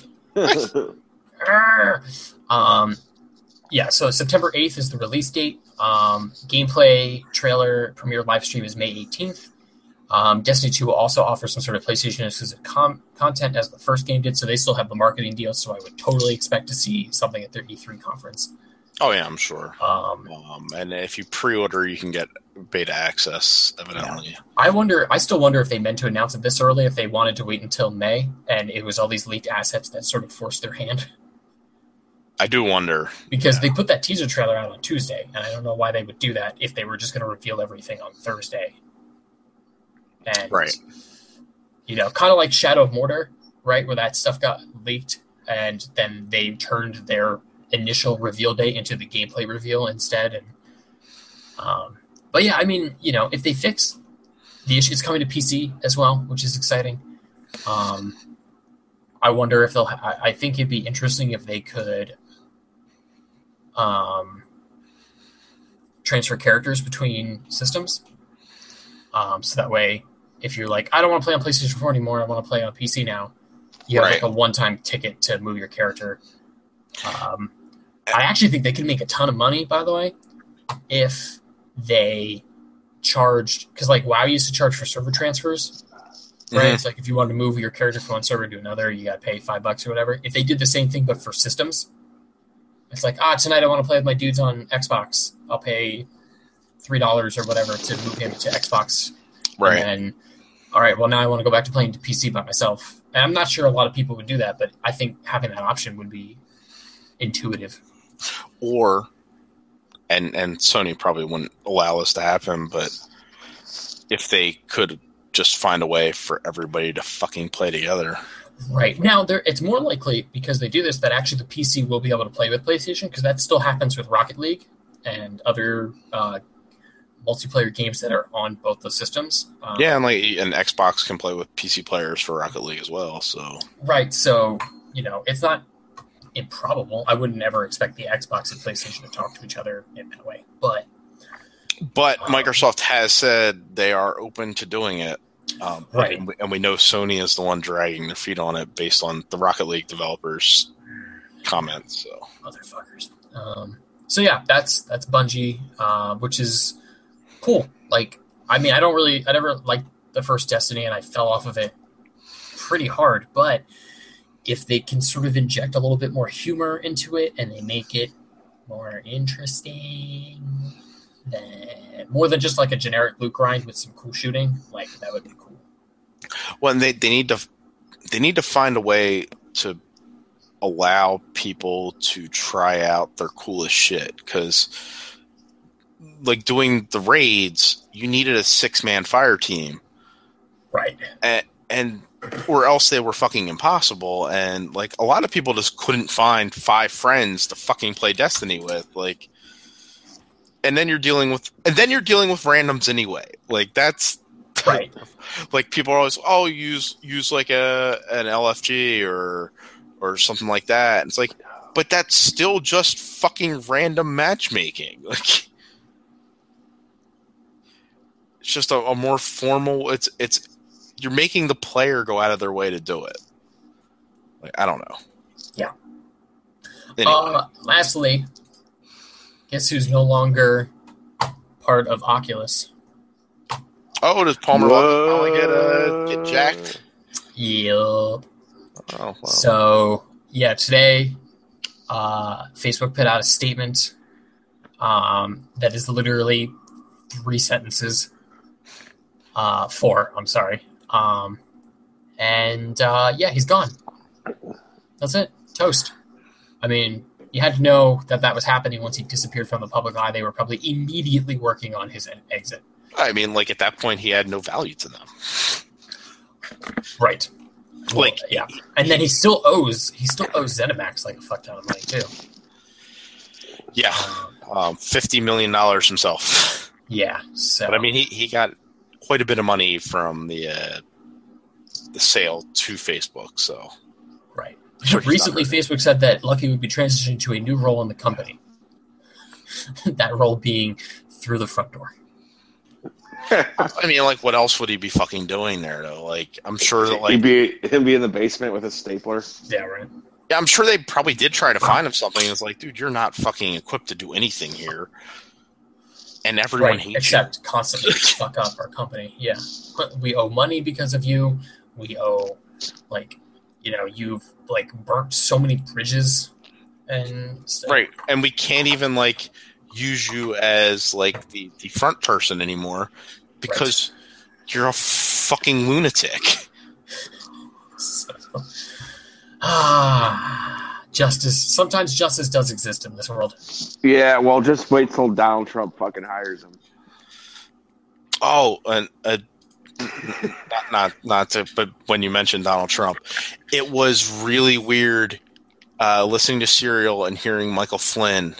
Arrgh. um, yeah, so September eighth is the release date. Um, gameplay trailer premiere live stream is May eighteenth. Um, Destiny two will also offer some sort of PlayStation exclusive com- content as the first game did, so they still have the marketing deal, so I would totally expect to see something at their E three conference. Oh yeah, I'm sure. Um, Um, and if you pre-order, you can get beta access, evidently. I wonder, I still wonder if they meant to announce it this early, if they wanted to wait until May, and it was all these leaked assets that sort of forced their hand. I do wonder. Because Yeah. they put that teaser trailer out on Tuesday, and I don't know why they would do that if they were just going to reveal everything on Thursday. And, Right. you know, kind of like Shadow of Mordor, right, where that stuff got leaked, and then they turned their initial reveal date into the gameplay reveal instead. And um, but yeah, I mean, you know, if they fix the issue, it's coming to P C as well, which is exciting. Um, I wonder if they'll. I, I think it'd be interesting if they could um, transfer characters between systems. Um, so that way, if you're like, I don't want to play on PlayStation four anymore, I want to play on P C now, you have Right. like a one-time ticket to move your character. Um, I actually think they could make a ton of money, by the way, if they charged, because like WoW used to charge for server transfers, right? Mhm. It's like if you wanted to move your character from one server to another, you got to pay five bucks or whatever. If they did the same thing but for systems, it's like, ah, tonight I want to play with my dudes on Xbox. I'll pay three dollars or whatever to move him to Xbox. Right. And then, all right, well now I want to go back to playing P C by myself. And I'm not sure a lot of people would do that, but I think having that option would be intuitive. Or, and and Sony probably wouldn't allow this to happen, but if they could just find a way for everybody to fucking play together. Right. Now, there, it's more likely, because they do this, that actually the P C will be able to play with PlayStation, because that still happens with Rocket League and other uh, multiplayer games that are on both the systems. Um, Yeah, and like and Xbox can play with P C players for Rocket League as well. So Right. So, you know, it's not improbable. I wouldn't ever expect the Xbox and PlayStation to talk to each other in that way. But But Um, Microsoft has said they are open to doing it. Um, Right. And we, and we know Sony is the one dragging their feet on it based on the Rocket League developers' comments. So motherfuckers. Um, so yeah, that's that's Bungie, uh, which is cool. Like, I mean, I don't really, I never liked the first Destiny, and I fell off of it pretty hard. But if they can sort of inject a little bit more humor into it, and they make it more interesting, then more than just like a generic loot grind with some cool shooting, like that would be cool. well, and they, they need to they need to find a way to allow people to try out their coolest shit, because like doing the raids, you needed a six man fire team, Right. and, and or else they were fucking impossible. And like a lot of people just couldn't find five friends to fucking play Destiny with, like. And then you're dealing with, and then you're dealing with randoms anyway. Like that's Right. like people are always, oh, use use like a an L F G or or something like that. And it's like, but that's still just fucking random matchmaking. Like it's just a, a more formal. It's it's you're making the player go out of their way to do it. Like I don't know. Yeah. Anyway. Uh, lastly, guess who's no longer part of Oculus? Oh, does Palmer finally get uh, get jacked? Yep. Oh, wow. So, yeah, today uh, Facebook put out a statement um, that is literally three sentences. Uh, four, I'm sorry. Um, And uh, yeah, he's gone. That's it. Toast. I mean, you had to know that that was happening once he disappeared from the public eye. They were probably immediately working on his exit. I mean, like at that point, he had no value to them. Right. Like, well, yeah. And then he still owes he still owes ZeniMax like a fuck ton of money too. Yeah, um, fifty million dollars himself. Yeah. So, but I mean, he, he got quite a bit of money from the uh, the sale to Facebook. So, right. Sure Recently, Facebook said that Lucky would be transitioning to a new role in the company. That role being through the front door. I mean, like, what else would he be fucking doing there, though? Like, I'm sure that, like, he'd be he'd be in the basement with a stapler. Yeah, right. Yeah, I'm sure they probably did try to find him something. It's like, dude, you're not fucking equipped to do anything here, and everyone Right, hates except you. constantly fuck up our company. Yeah, we owe money because of you. We owe, like, you know, you've like burnt so many bridges and stuff. Right, and we can't even like use you as like the, the front person anymore because right. you're a fucking lunatic. So, ah, justice. Sometimes justice does exist in this world. Yeah, well, just wait till Donald Trump fucking hires him. Oh, and uh, not not not to, but when you mentioned Donald Trump, it was really weird uh, listening to Serial and hearing Michael Flynn.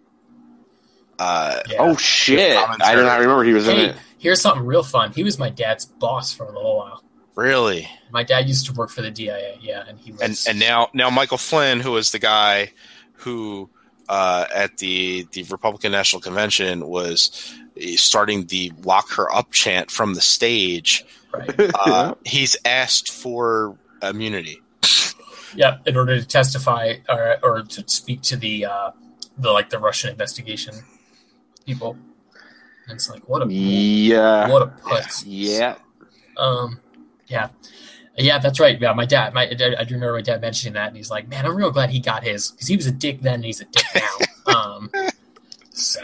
Uh, yeah. Oh shit! I did not remember he was hey, in it. Here's something real fun. He was my dad's boss for a little while. Really? My dad used to work for the D I A. Yeah, and he was. And and now now Michael Flynn, who was the guy who uh, at the the Republican National Convention was starting the "lock her up" chant from the stage. Right. Uh, he's asked for immunity. Yeah, in order to testify or or to speak to the uh, the like the Russian investigation people. And it's like what a yeah what a putz. Yeah. Um. Yeah. Yeah, that's right. Yeah, my dad. My I do remember my dad mentioning that, and he's like, "Man, I'm real glad he got his because he was a dick then, and he's a dick now." um. So.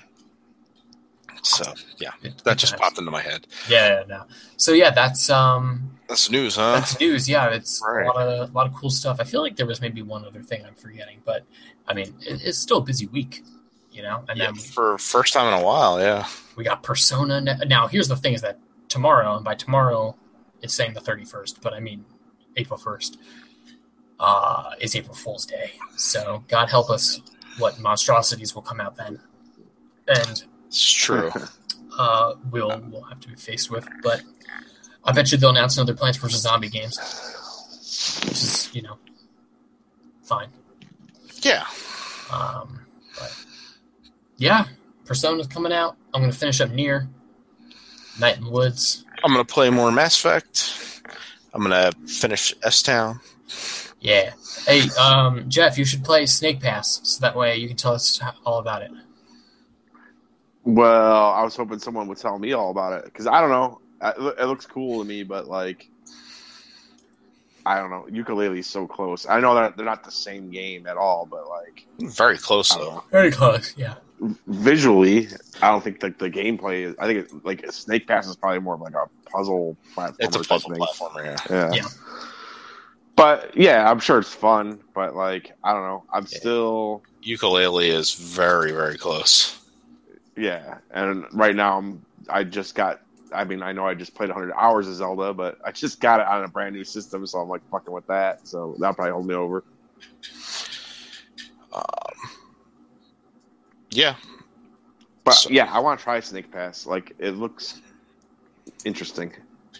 So yeah, that just popped into my head. Yeah, no. So yeah, that's um. That's news, huh? That's news. Yeah, it's right. a lot of a lot of cool stuff. I feel like there was maybe one other thing I'm forgetting, but I mean, it, it's still a busy week, you know. And yeah, then for first time in a while, yeah. We got Persona. Now, here's the thing: is that tomorrow, and by tomorrow, it's saying the thirty-first, but I mean April first uh, is April Fool's Day. So God help us, what monstrosities will come out then, and it's true. uh, we'll we'll have to be faced with. But I bet you they'll announce another Plants versus. Zombie games, which is you know fine. Yeah. Um, but yeah, Persona's coming out. I'm gonna finish up Nier. Night in the Woods. I'm going to play more Mass Effect. I'm going to finish S-Town. Yeah. Hey, um, Jeff, you should play Snake Pass, so that way you can tell us all about it. Well, I was hoping someone would tell me all about it, because I don't know. It looks cool to me, but, like, I don't know. Ukulele's so close. I know that they're not the same game at all, but, like... Very close, though. Very close, yeah. Visually, I don't think the, the gameplay is... I think, it, like, Snake Pass is probably more of, like, a puzzle platformer. It's a puzzle platformer, yeah. yeah. Yeah. But, yeah, I'm sure it's fun, but, like, I don't know. I'm yeah. still... Ukulele is very, very close. Yeah, and right now, I'm, I just got... I mean, I know I just played one hundred hours of Zelda, but I just got it on a brand new system, so I'm like fucking with that. So that'll probably hold me over. Um, yeah, but so, yeah, I want to try Snake Pass. Like, it looks interesting.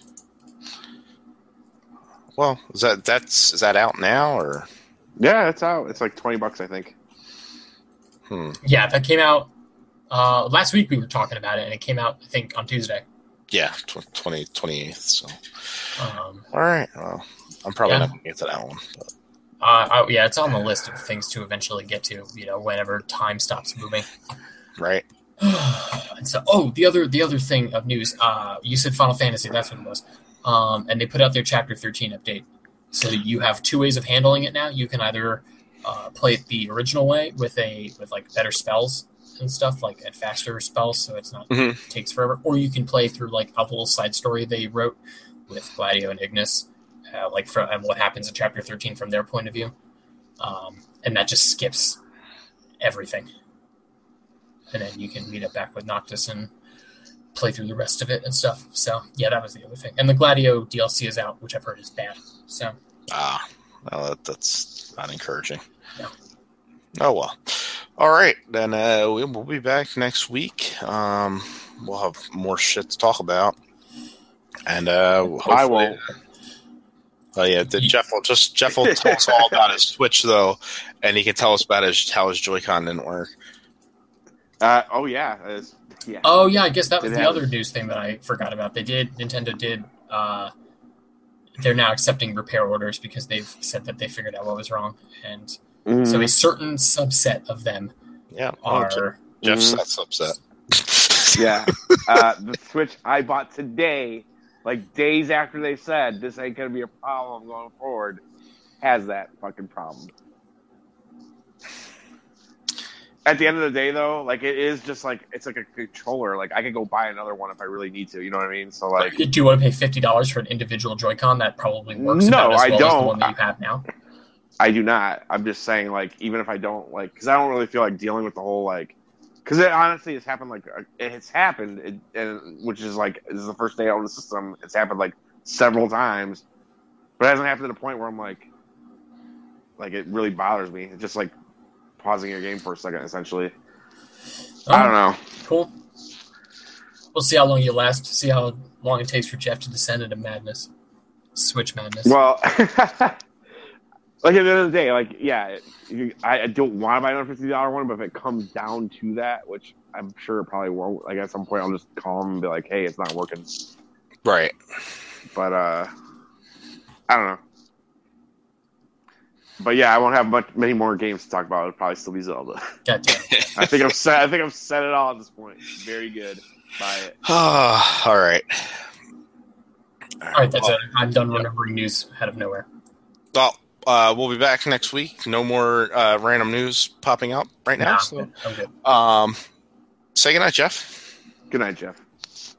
Well, is that that's is that out now or? Yeah, it's out. It's like twenty bucks, I think. Hmm. Yeah, that came out uh, last week. We were talking about it, and it came out, I think, on Tuesday. Yeah, twenty, twenty-eighth, so. Um, All right. Well, I'm probably yeah. not going to get to that one. But. Uh, I, yeah, it's on the list of things to eventually get to, you know, whenever time stops moving. Right. And so, oh, the other the other thing of news, uh, you said Final Fantasy, that's what it was. Um, and they put out their Chapter thirteen update. So you have two ways of handling it now. You can either uh, play it the original way with a with like better spells and stuff, like and faster spells, so it's not mm-hmm. it takes forever. Or you can play through like a little side story they wrote with Gladio and Ignis, uh, like from and what happens in chapter thirteen from their point of view, um, and that just skips everything. And then you can meet up back with Noctis and play through the rest of it and stuff. So yeah, that was the other thing. And the Gladio D L C is out, which I've heard is bad. So ah, well, that, that's not encouraging. No. Oh well. All right, then uh, we, we'll be back next week. Um, we'll have more shit to talk about, and uh, I won't. Oh yeah, the, Jeff will just Jeff will tell us all about his Switch though, and he can tell us about his how his Joy-Con didn't work. Uh, oh yeah, it's, yeah. Oh yeah, I guess that was Did the have- other news thing that I forgot about. They did Nintendo did. Uh, they're now accepting repair orders because they've said that they figured out what was wrong, and Mhm. so a certain subset of them Yeah, oh, Je- are. Jeff's Mhm. that's upset. Yeah, uh, the Switch I bought today, like days after they said this ain't gonna be a problem going forward, has that fucking problem. At the end of the day, though, like it is just like it's like a controller. Like I could go buy another one if I really need to. You know what I mean? So like, Do you want to pay fifty dollars for an individual Joy-Con that probably works No, about as I well as the don't. one that you have now? I do not. I'm just saying, like, even if I don't like, because I don't really feel like dealing with the whole like, because it honestly has happened. Like it's happened, it, and which is like this is the first day out of the system. It's happened like several times, but it hasn't happened to the point where I'm like, like it really bothers me. It's just like pausing your game for a second, essentially. Oh, I don't know. Cool. We'll see how long you last. See how long it takes for Jeff to descend into madness, Switch madness. Well, like at the end of the day, like yeah, you, I, I don't want to buy another fifty dollar one, but if it comes down to that, which I'm sure it probably won't, like at some point I'll just call them and be like, hey, it's not working. Right. But uh, I don't know. But yeah, I won't have much many more games to talk about. It'll probably still be Zelda. God damn. I think I've said I think I've said it all at this point. Very good. Buy it. all right. All right, that's well, it. I'm done remembering news out of nowhere. Well, uh, we'll be back next week. No more uh, random news popping up right now. Nah, so. I'm good. Um, say goodnight, Jeff. Good night, Jeff.